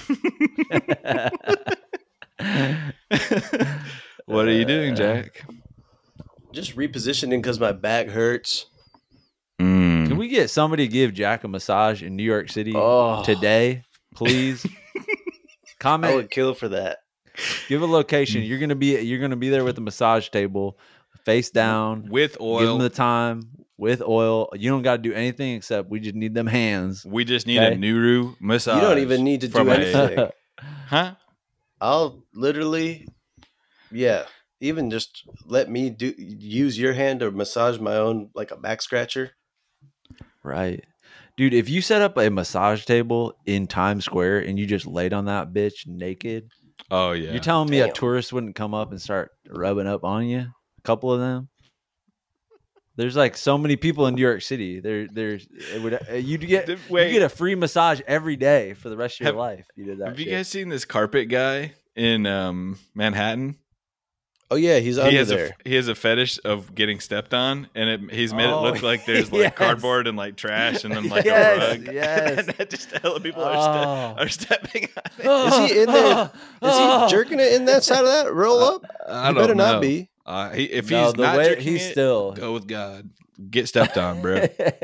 What are you doing, Jack? Just repositioning because my back hurts. Can we get somebody to give Jack a massage in New York City Oh. today, please? I Comment. would kill for that. Give a location. You're gonna be there with a massage table, face down, With Give them oil. the time with oil. You don't got to do anything except we just need them hands. We just need Okay. a Nuru massage. You don't even need to do from a- anything. Huh? I'll literally, yeah, even just let me use your hand to massage my own like a back scratcher. Right. Dude, if you set up a massage table in Times Square and you just laid on that bitch naked, Oh yeah. you're telling me a Damn. tourist wouldn't come up and start rubbing up on you? A couple of them? There's like so many people in New York City. You get a free massage every day for the rest of your Have- life. You did that. Have you shit. guys seen this carpet guy in Manhattan? Oh yeah, he's He under has there. he has a fetish of getting stepped on, and he's made it Oh, look like there's like yes. cardboard and like trash, and then like Yes, a rug. yes. And that just hella people Oh. are stepping on it. Is he in there? Is he jerking it in that side of that roll up? I You don't better know. not be. If No, he's the not way jerking he's it, still go with God. Get stepped on, bro.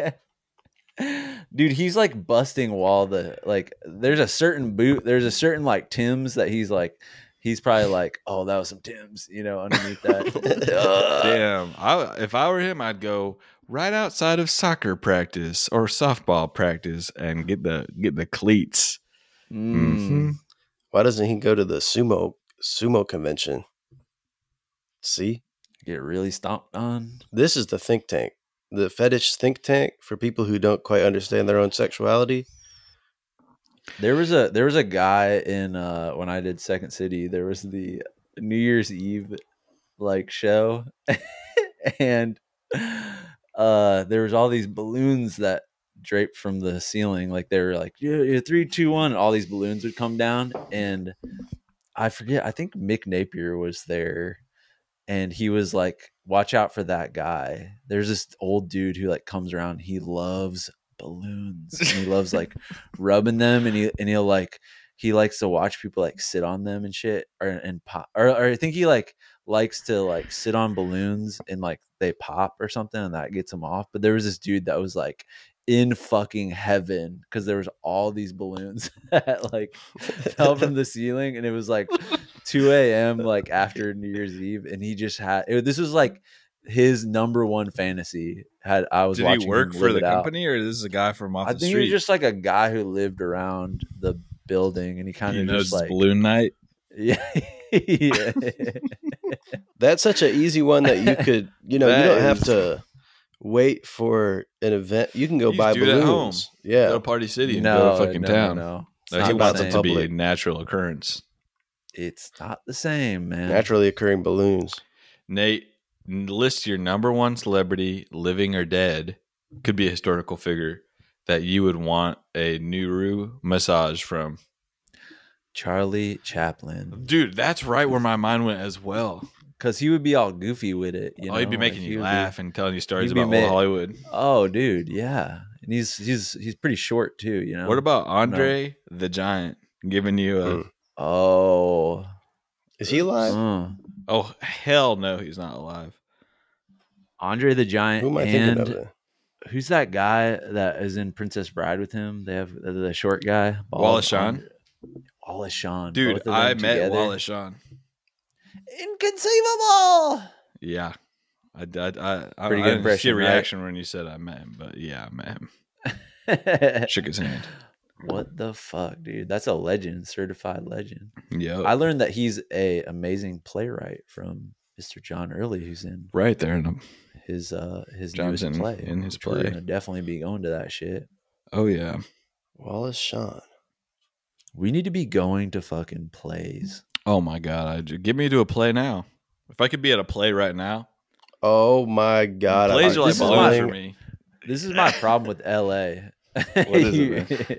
Dude, he's like busting wall there's a certain like Tim's that he's probably like, oh, that was some Tim's, underneath that. Damn. If I were him, I'd go right outside of soccer practice or softball practice and get the cleats. Mm. Why doesn't he go to the sumo convention? See, Get really stomped on. this is the think tank, the fetish think tank for people who don't quite understand their own sexuality. There was a guy in when I did Second City, there was the New Year's Eve like show and there was all these balloons that draped from the ceiling, like they were like, yeah, 3, 2, 1, and all these balloons would come down, and I forget, I think Mick Napier was there, and he was like, watch out for that guy. There's this old dude who like comes around. He loves balloons and he loves like rubbing them, and he'll like, he likes to watch people like sit on them and shit, and pop, or I think he like likes to like sit on balloons and like they pop or something, and that gets him off. But there was this dude that was like in fucking heaven because there was all these balloons that like fell from the ceiling, and it was like 2 a.m. like after New Year's Eve, and he just had this was like his number one fantasy. Did he work for the company, or this is a guy from off the street? I think he was just like a guy who lived around the building, and he kind of just like balloon night. Yeah. Yeah. That's such an easy one that you could, you don't have to wait for an event. You can go buy balloons. At home. Yeah. Go to Party City and go to fucking town. No. He wants it to be a natural occurrence. It's not the same, man. Naturally occurring balloons. Nate, list your number one celebrity, living or dead, could be a historical figure, that you would want a Nuru massage from. Charlie Chaplin. Dude, that's right where my mind went as well. Because he would be all goofy with it. He'd be making you laugh and telling you stories about old Hollywood. Oh, dude, yeah. And he's pretty short too, you know. What about Andre the Giant giving you a... Oh. Is he alive? Oh, hell no, he's not alive. Andre the Giant. Who am I thinking of? Who's that guy that is in Princess Bride with him? They have the short guy. Wallace Shawn. Wallace Shawn. Dude, I met Wallace Shawn. Inconceivable. Yeah. I Pretty good impression, see a reaction when you said I met him, but yeah, I met him. Shook his hand. What the fuck, dude? That's a legend, certified legend. Yeah. I learned that he's a amazing playwright from Mr. John Early, who's in right there in his John's newest play. In his play. We're gonna definitely be going to that shit. Oh yeah. Wallace Shawn. We need to be going to fucking plays. Oh my god! Get me to a play now. If I could be at a play right now. Oh my god! Plays are like balloons for me. This is my problem with LA. What is it?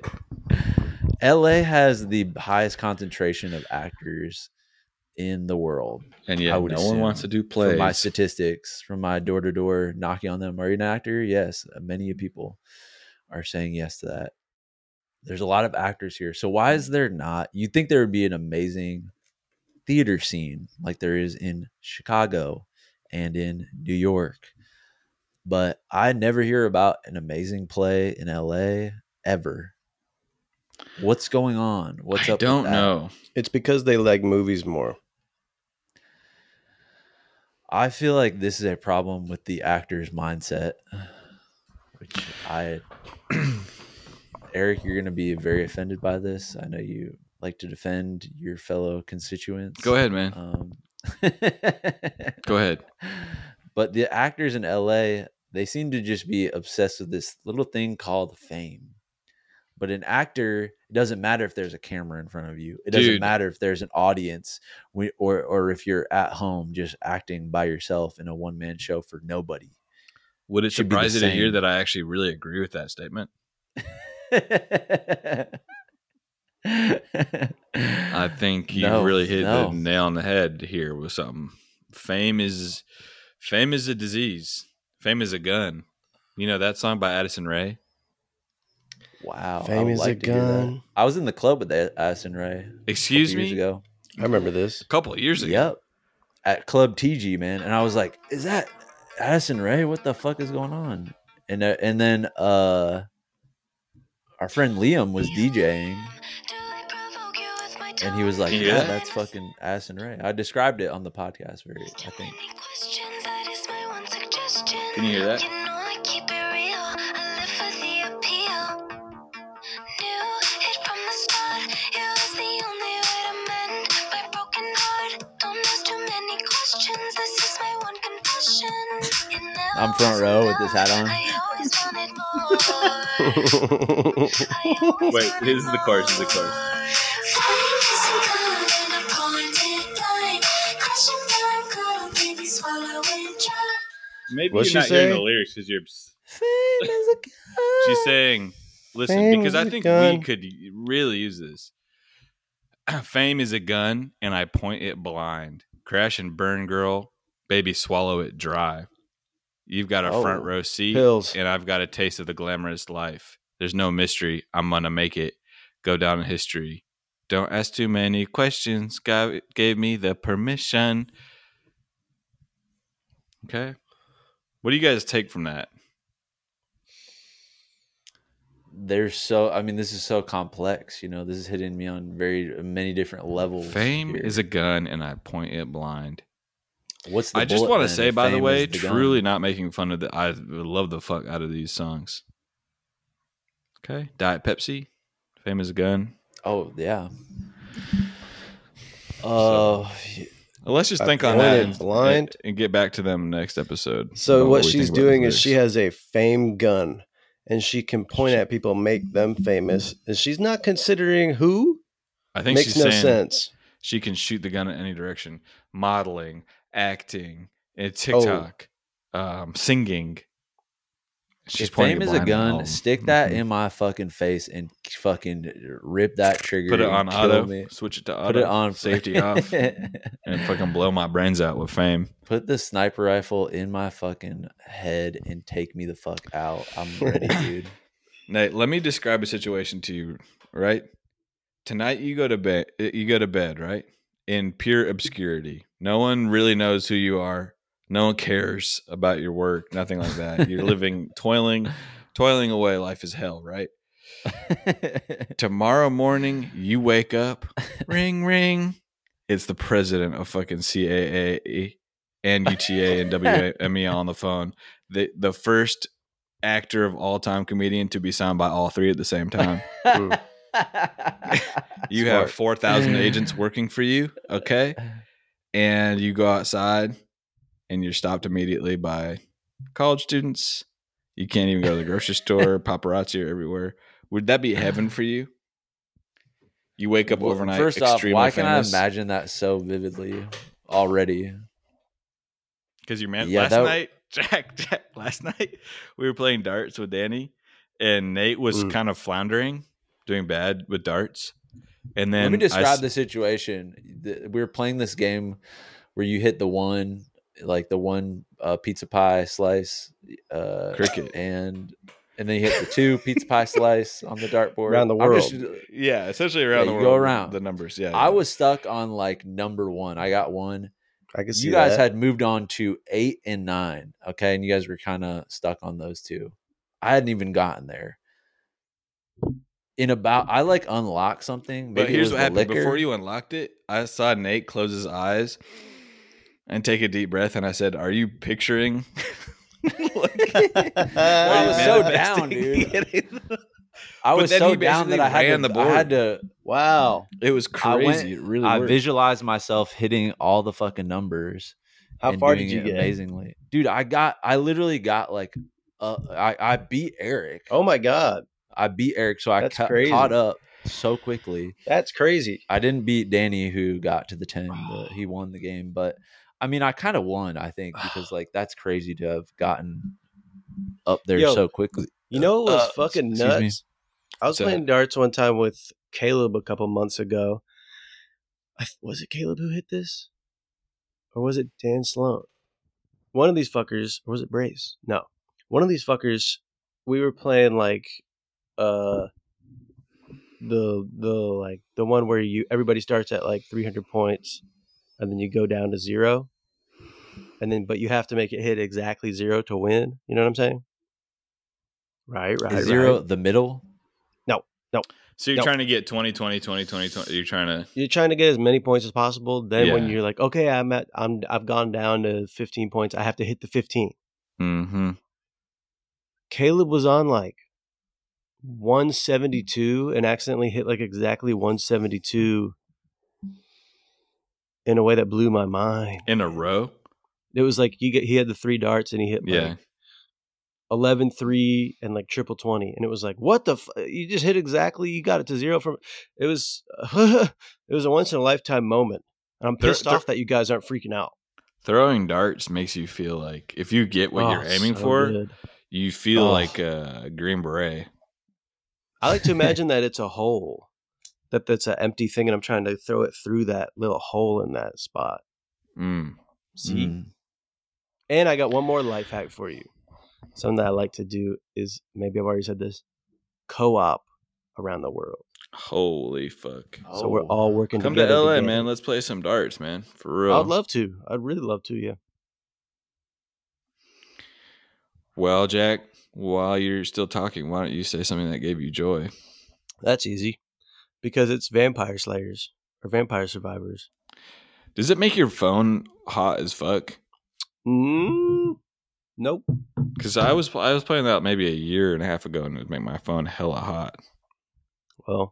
LA has the highest concentration of actors in the world, and yet no one wants to do plays. From my statistics, from my door-to-door knocking on them, are you an actor? Yes, many people are saying yes to that. There's a lot of actors here, so why is there not? You'd think there would be an amazing theater scene like there is in Chicago and in New York, but I never hear about an amazing play in LA ever. What's going on? What's up? I don't know. It's because they like movies more. I feel like this is a problem with the actor's mindset, which Eric, you're going to be very offended by this. I know you like to defend your fellow constituents. Go ahead, man. Go ahead. But the actors in LA, they seem to just be obsessed with this little thing called fame. But an actor, it doesn't matter if there's a camera in front of you. It doesn't matter if there's an audience or if you're at home just acting by yourself in a one-man show for nobody. Would it surprise you to hear that I actually really agree with that statement? I think you really hit the nail on the head here with something. Fame is a disease. Fame is a gun. You know that song by Addison Rae? Wow. Fame is a gun. I was in the club with Addison Rae. Excuse me? Years ago. I remember this. A couple of years ago. Yep. At Club TG, man. And I was like, is that Addison Rae? What the fuck is going on? And then our friend Liam was DJing. And he was like, yeah, that's fucking Addison Rae. I described it on the podcast, I think. Can you hear that? I'm front row with this hat on. Wait, this is the chorus. Maybe What's you're she not hearing saying? the lyrics because you're... Fame is a gun. She's saying, listen, Fame because is I a think gun. we could really use this. Fame is a gun, and I point it blind. Crash and burn, girl. baby, swallow it dry. You've got a front row seat, pills. And I've got a taste of the glamorous life. There's no mystery. I'm going to make it go down in history. Don't ask too many questions. God gave me the permission. Okay. What do you guys take from that? This is so complex. This is hitting me on many different levels. Fame is a gun, and I point it blind. What's the I just want to say, by the way, the truly not making fun of I love the fuck out of these songs. Okay. Diet Pepsi, Fame is a gun. Oh, yeah. Let's just think on that and get back to them next episode. So what she's doing is she has a fame gun, and she can point at people, make them famous. And she's not considering who. I think makes no sense. She can shoot the gun in any direction. Modeling, acting, and TikTok, singing. If fame is a gun, stick that in my fucking face and fucking rip that trigger. Put it on auto. Switch it to auto. Put it on safety off, and fucking blow my brains out with fame. Put the sniper rifle in my fucking head and take me the fuck out. I'm ready, dude. Nate, let me describe a situation to you. Right tonight, you go to bed. Right, in pure obscurity. No one really knows who you are. No one cares about your work, nothing like that. You're living, toiling away. Life is hell, right? Tomorrow morning, you wake up, ring, ring. It's the president of fucking CAA and UTA and WME on the phone. The first actor of all time comedian to be signed by all three at the same time. You have 4,000 agents working for you, okay? And you go outside. And you're stopped immediately by college students. You can't even go to the grocery store. Paparazzi are everywhere. Would that be heaven for you? You wake up overnight. First off, why can I imagine that so vividly already? Because last night we were playing darts with Danny, and Nate was kind of floundering, doing bad with darts. And then let me describe the situation. We were playing this game where you hit the one pizza pie slice, cricket, and then you hit the two pizza pie slice on the dartboard around the world. Essentially around the world. Go around the numbers. Yeah, I was stuck on like number one. I got one. I can see you guys had moved on to 8 and 9. Okay, and you guys were kind of stuck on those two. I hadn't even gotten there. I unlocked something. But here's what happened. Before you unlocked it, I saw Nate close his eyes and take a deep breath, and I said, "Are you picturing?" I was so down, dude. I was so down that I had to. Wow, it was crazy. It really worked. I visualized myself hitting all the fucking numbers. How far did you get? Amazingly, dude. I literally got I beat Eric. Oh my god, I beat Eric, so I caught up so quickly. That's crazy. I didn't beat Danny, who got to the 10. He won the game, but. I mean, I kind of won, I think, because that's crazy to have gotten up there so quickly. You know what was fucking nuts? I was playing darts one time with Caleb a couple months ago. Was it Caleb who hit this? Or was it Dan Sloan? One of these fuckers, or was it Brace? No. One of these fuckers, we were playing the one where everybody starts at 300 points. And then you go down to 0, but you have to make it hit exactly 0 to win. You know what I'm saying? Right. Is 0 the middle? No. So you're trying to get 20, 20, 20, 20, 20. You're trying to get as many points as possible. Then when you're like, okay, I've gone down to 15 points. I have to hit the 15. Mm-hmm. Caleb was on 172 and accidentally hit exactly 172. In a way that blew my mind. In a row? It was he had the 3 darts and he hit 11, 3 and triple 20. And it was what the you just hit exactly, you got it to 0 from, it was a once in a lifetime moment. And I'm pissed off that you guys aren't freaking out. Throwing darts makes you feel like if you get what you're aiming for, good. You feel like a Green Beret. I like to imagine that it's a hole. That's an empty thing, and I'm trying to throw it through that little hole in that spot. Mm. See? And I got one more life hack for you. Something that I like to do is, maybe I've already said this, co-op around the world. Holy fuck. So we're all working Come together. to LA, together. man. Let's play some darts, man. For real. I'd love to. I'd really love to, yeah. Well, Jack, while you're still talking, why don't you say something that gave you joy? That's easy. Because it's Vampire Slayers or Vampire Survivors. Does it make your phone hot as fuck? Nope. Because I was playing that maybe a year and a half ago, and it would make my phone hella hot. Well,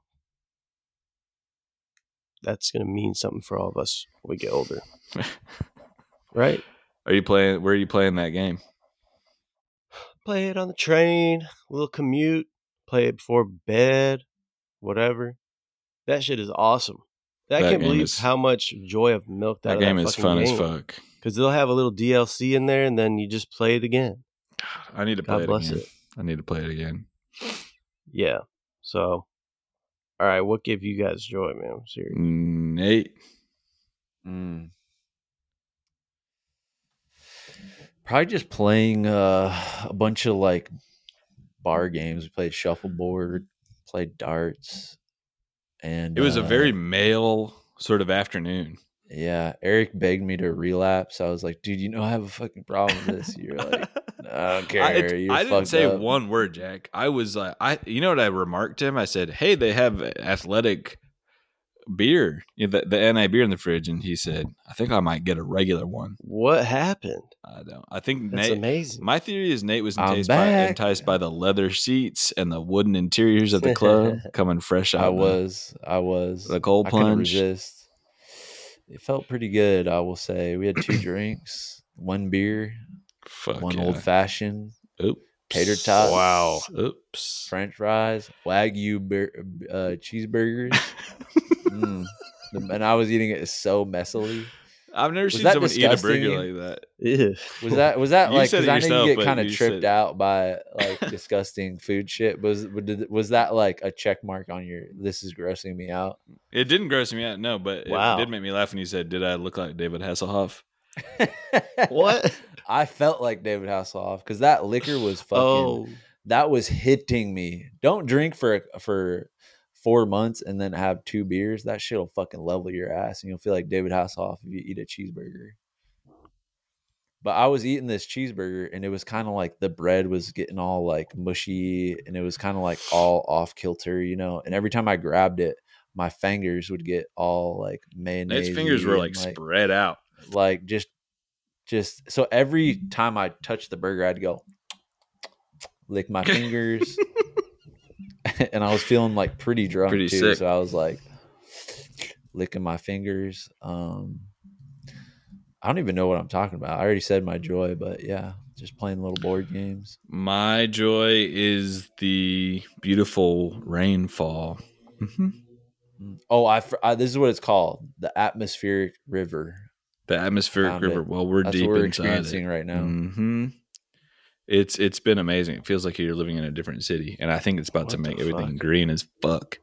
that's going to mean something for all of us when we get older. Right? Where are you playing that game? Play it on the train, a little commute, play it before bed, whatever. That shit is awesome. I can't believe how much joy I've milked out of that game is fun as fuck. Because they'll have a little DLC in there, and then you just play it again. God, I need to play it again. I need to play it again. Yeah. So, all right, what gave you guys joy, man? I'm serious. Nate. Probably just playing a bunch of like bar games. We played shuffleboard, played darts, and it was a very male sort of afternoon. Yeah, Eric begged me to relapse. I was like, dude, you know I have a fucking problem with this. You're like, I don't care. I didn't say one word, Jack. I was like, you know what I remarked to him? I said, hey, they have athletic beer, the NI beer in the fridge, and he said, I think I might get a regular one. What happened? I don't. I think that's Nate. Amazing. My theory is Nate was enticed by the leather seats and the wooden interiors of the club coming fresh out. I was the cold plunge. I couldn't resist. It felt pretty good, I will say. We had 2 drinks, 1 beer, one old fashioned, tater tots, wow, French fries, Wagyu cheeseburgers, and I was eating it so messily. I've never seen someone eat a burger like that. Yeah. Was that like? Because I know you get kind of tripped out by like disgusting food shit. Was that like a check mark on your? This is grossing me out. It didn't gross me out, no, but it did make me laugh when you said, "Did I look like David Hasselhoff?" What? I felt like David Hasselhoff because that liquor was fucking. That was hitting me. Don't drink for 4 months and then have 2 beers. That shit will fucking level your ass, and you'll feel like David Hasselhoff if you eat a cheeseburger. But I was eating this cheeseburger, and it was kind of like the bread was getting all like mushy, and it was kind of like all off kilter, you know. And every time I grabbed it, my fingers would get all like mayonnaise. His fingers were like spread out, like just. So every time I touched the burger, I had to go lick my fingers. And I was feeling like pretty drunk too, sick. So I was like licking my fingers. I don't even know what I'm talking about. I already said my joy, but yeah, just playing little board games. My joy is the beautiful rainfall. Mm-hmm. Oh, this is what it's called: the atmospheric river. The atmospheric river. Well, we're deep what we're inside experiencing right now. Mm-hmm. It's been amazing. It feels like you're living in a different city, and I think it's about to make everything green as fuck.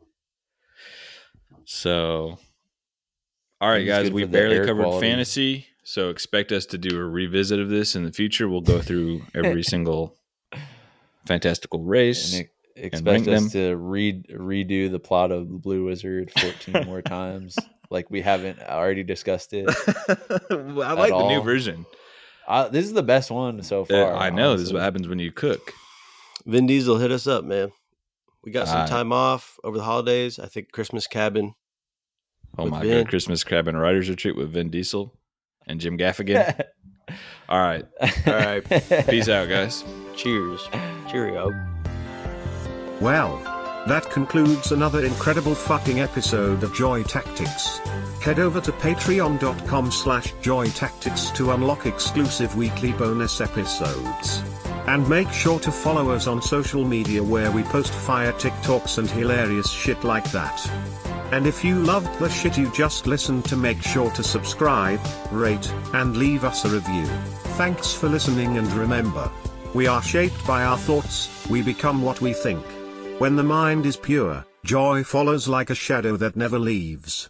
So, all right, guys, we barely covered fantasy, so expect us to do a revisit of this in the future. We'll go through every single fantastical race. And expect us to redo the plot of the Blue Wizard 14 more times, like we haven't already discussed it. I like the new version. This is the best one so far. I know. Honestly. This is what happens when you cook. Vin Diesel, hit us up, man. We got some time off over the holidays. I think Christmas Cabin. Oh my God. Christmas Cabin Writers Retreat with Vin Diesel and Jim Gaffigan. All right. Peace out, guys. Cheers. Cheerio. Well, that concludes another incredible fucking episode of Joy Tactics. Head over to patreon.com/joytactics to unlock exclusive weekly bonus episodes. And make sure to follow us on social media where we post fire TikToks and hilarious shit like that. And if you loved the shit you just listened to, make sure to subscribe, rate, and leave us a review. Thanks for listening, and remember, we are shaped by our thoughts, we become what we think. When the mind is pure, joy follows like a shadow that never leaves.